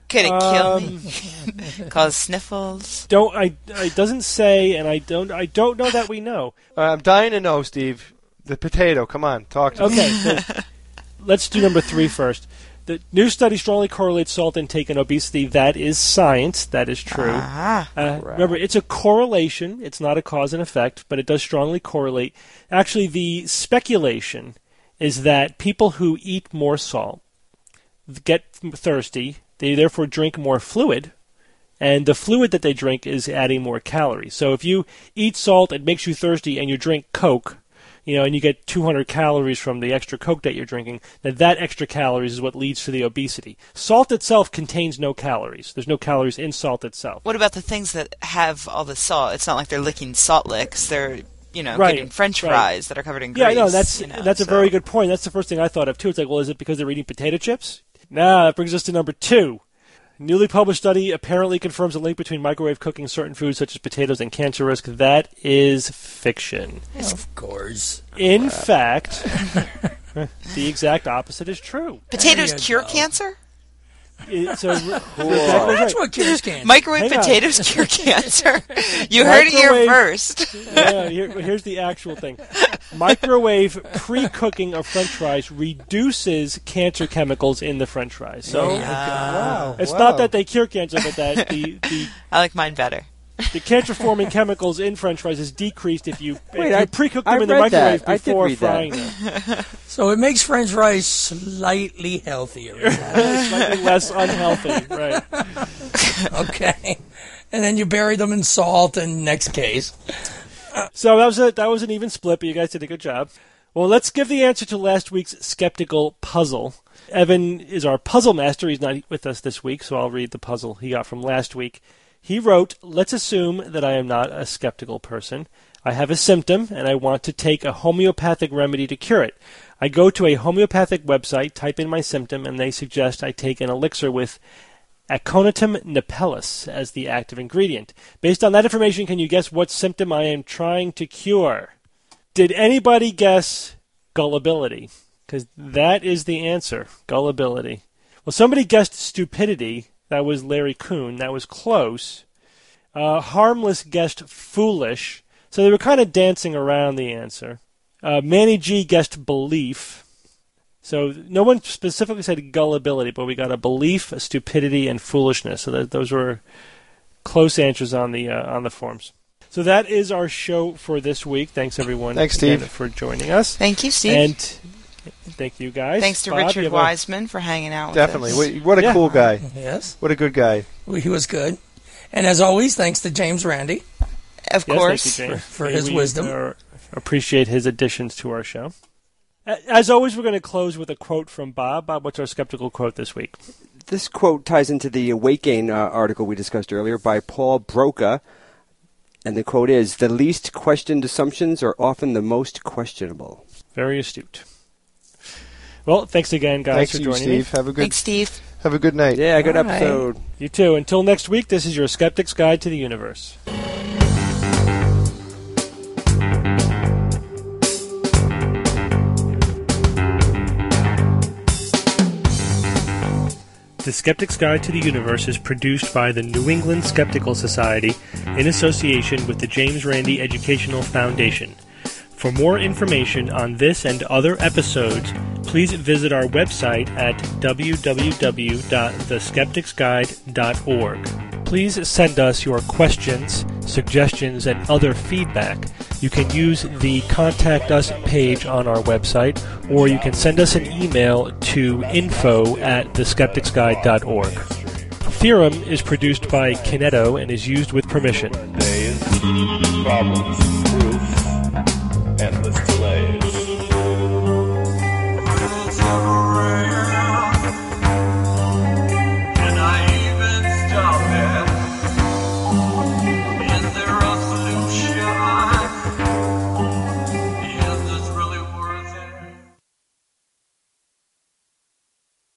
Could it kill Um, me? Cause sniffles? Don't I? It doesn't say, and I don't. I don't know that we know. Uh, I'm dying to know, Steve. The potato. Come on, talk to me. Okay, so let's do number three first. The new study strongly correlates salt intake and obesity. That is science. That is true. Ah. Uh, remember, it's a correlation. It's not a cause and effect, but it does strongly correlate. Actually, the speculation is that people who eat more salt get thirsty. They therefore drink more fluid, and the fluid that they drink is adding more calories. So if you eat salt, it makes you thirsty, and you drink Coke, you know, and you get two hundred calories from the extra Coke that you're drinking, then that extra calories is what leads to the obesity. Salt itself contains no calories. There's no calories in salt itself. What about the things that have all the salt? It's not like they're licking salt licks. They're, you know, Right, getting French right. fries that are covered in grease. Yeah, no, that's you know, that's a so. very good point. That's the first thing I thought of, too. It's like, well, is it because they're eating potato chips? Nah, that brings us to number two. Newly published study apparently confirms a link between microwave cooking certain foods such as potatoes and cancer risk. That is fiction. Of course. In fact, the exact opposite is true. Potatoes There you cure go. cancer? It- so, That's what cures cancer. Microwave Hang on. potatoes cure cancer. You heard it here Microwave- first. Yeah, here, here's the actual thing. Microwave pre-cooking of French fries reduces cancer chemicals in the French fries. So Wow. it's wow. not that they cure cancer, but that the, the, I like mine better. the cancer-forming chemicals in French fries is decreased if you, Wait, if you I- pre-cook I them in the read that. microwave I did before read that. frying them. So it makes French fries slightly healthier. Slightly less unhealthy, right? Okay. And then you bury them in salt, and next case. So that was a, that was an even split, but you guys did a good job. Well, let's give the answer to last week's skeptical puzzle. Evan is our puzzle master. He's not with us this week, so I'll read the puzzle he got from last week. He wrote, let's assume that I am not a skeptical person. I have a symptom, and I want to take a homeopathic remedy to cure it. I go to a homeopathic website, type in my symptom, and they suggest I take an elixir with Aconitum napellus as the active ingredient. Based on that information, can you guess what symptom I am trying to cure? Did anybody guess gullibility? Because that is the answer, gullibility. Well, somebody guessed stupidity. That was Larry Kuhn. That was close. Uh, Harmless guessed foolish. So they were kind of dancing around the answer. Uh, Manny G guessed belief. So no one specifically said gullibility, but we got a belief, a stupidity, and foolishness. So that, those were close answers on the uh, on the forms. So that is our show for this week. Thanks everyone Thanks, again Steve. for joining us. Thank you, Steve. And thank you guys. Thanks to Bob, you Richard have a- Wiseman for hanging out with Definitely. us. Wait, what a Yeah. cool guy. Yes. What a good guy. Well, he was good. And as always, thanks to James Randi. Of Yes, course. thank you, James. For- for his We, wisdom. uh, appreciate his additions to our show. A- As always, we're going to close with a quote from Bob. Bob, what's our skeptical quote this week? This quote ties into the weight gain uh, article we discussed earlier by Paul Broca. And the quote is, the least questioned assumptions are often the most questionable. Very astute. Well, thanks again, guys, Thanks for to you, joining Steve. me. Have a good Thanks, Steve. have a good night. Yeah, good Bye. episode. You too. Until next week, this is your Skeptic's Guide to the Universe. The Skeptic's Guide to the Universe is produced by the New England Skeptical Society in association with the James Randi Educational Foundation. For more information on this and other episodes, please visit our website at w w w dot the skeptics guide dot org. Please send us your questions, suggestions, and other feedback. You can use the Contact Us page on our website, or you can send us an email to info at the skeptics guide dot org. Theorem is produced by Kineto and is used with permission. Days, problems, proof, endless delays.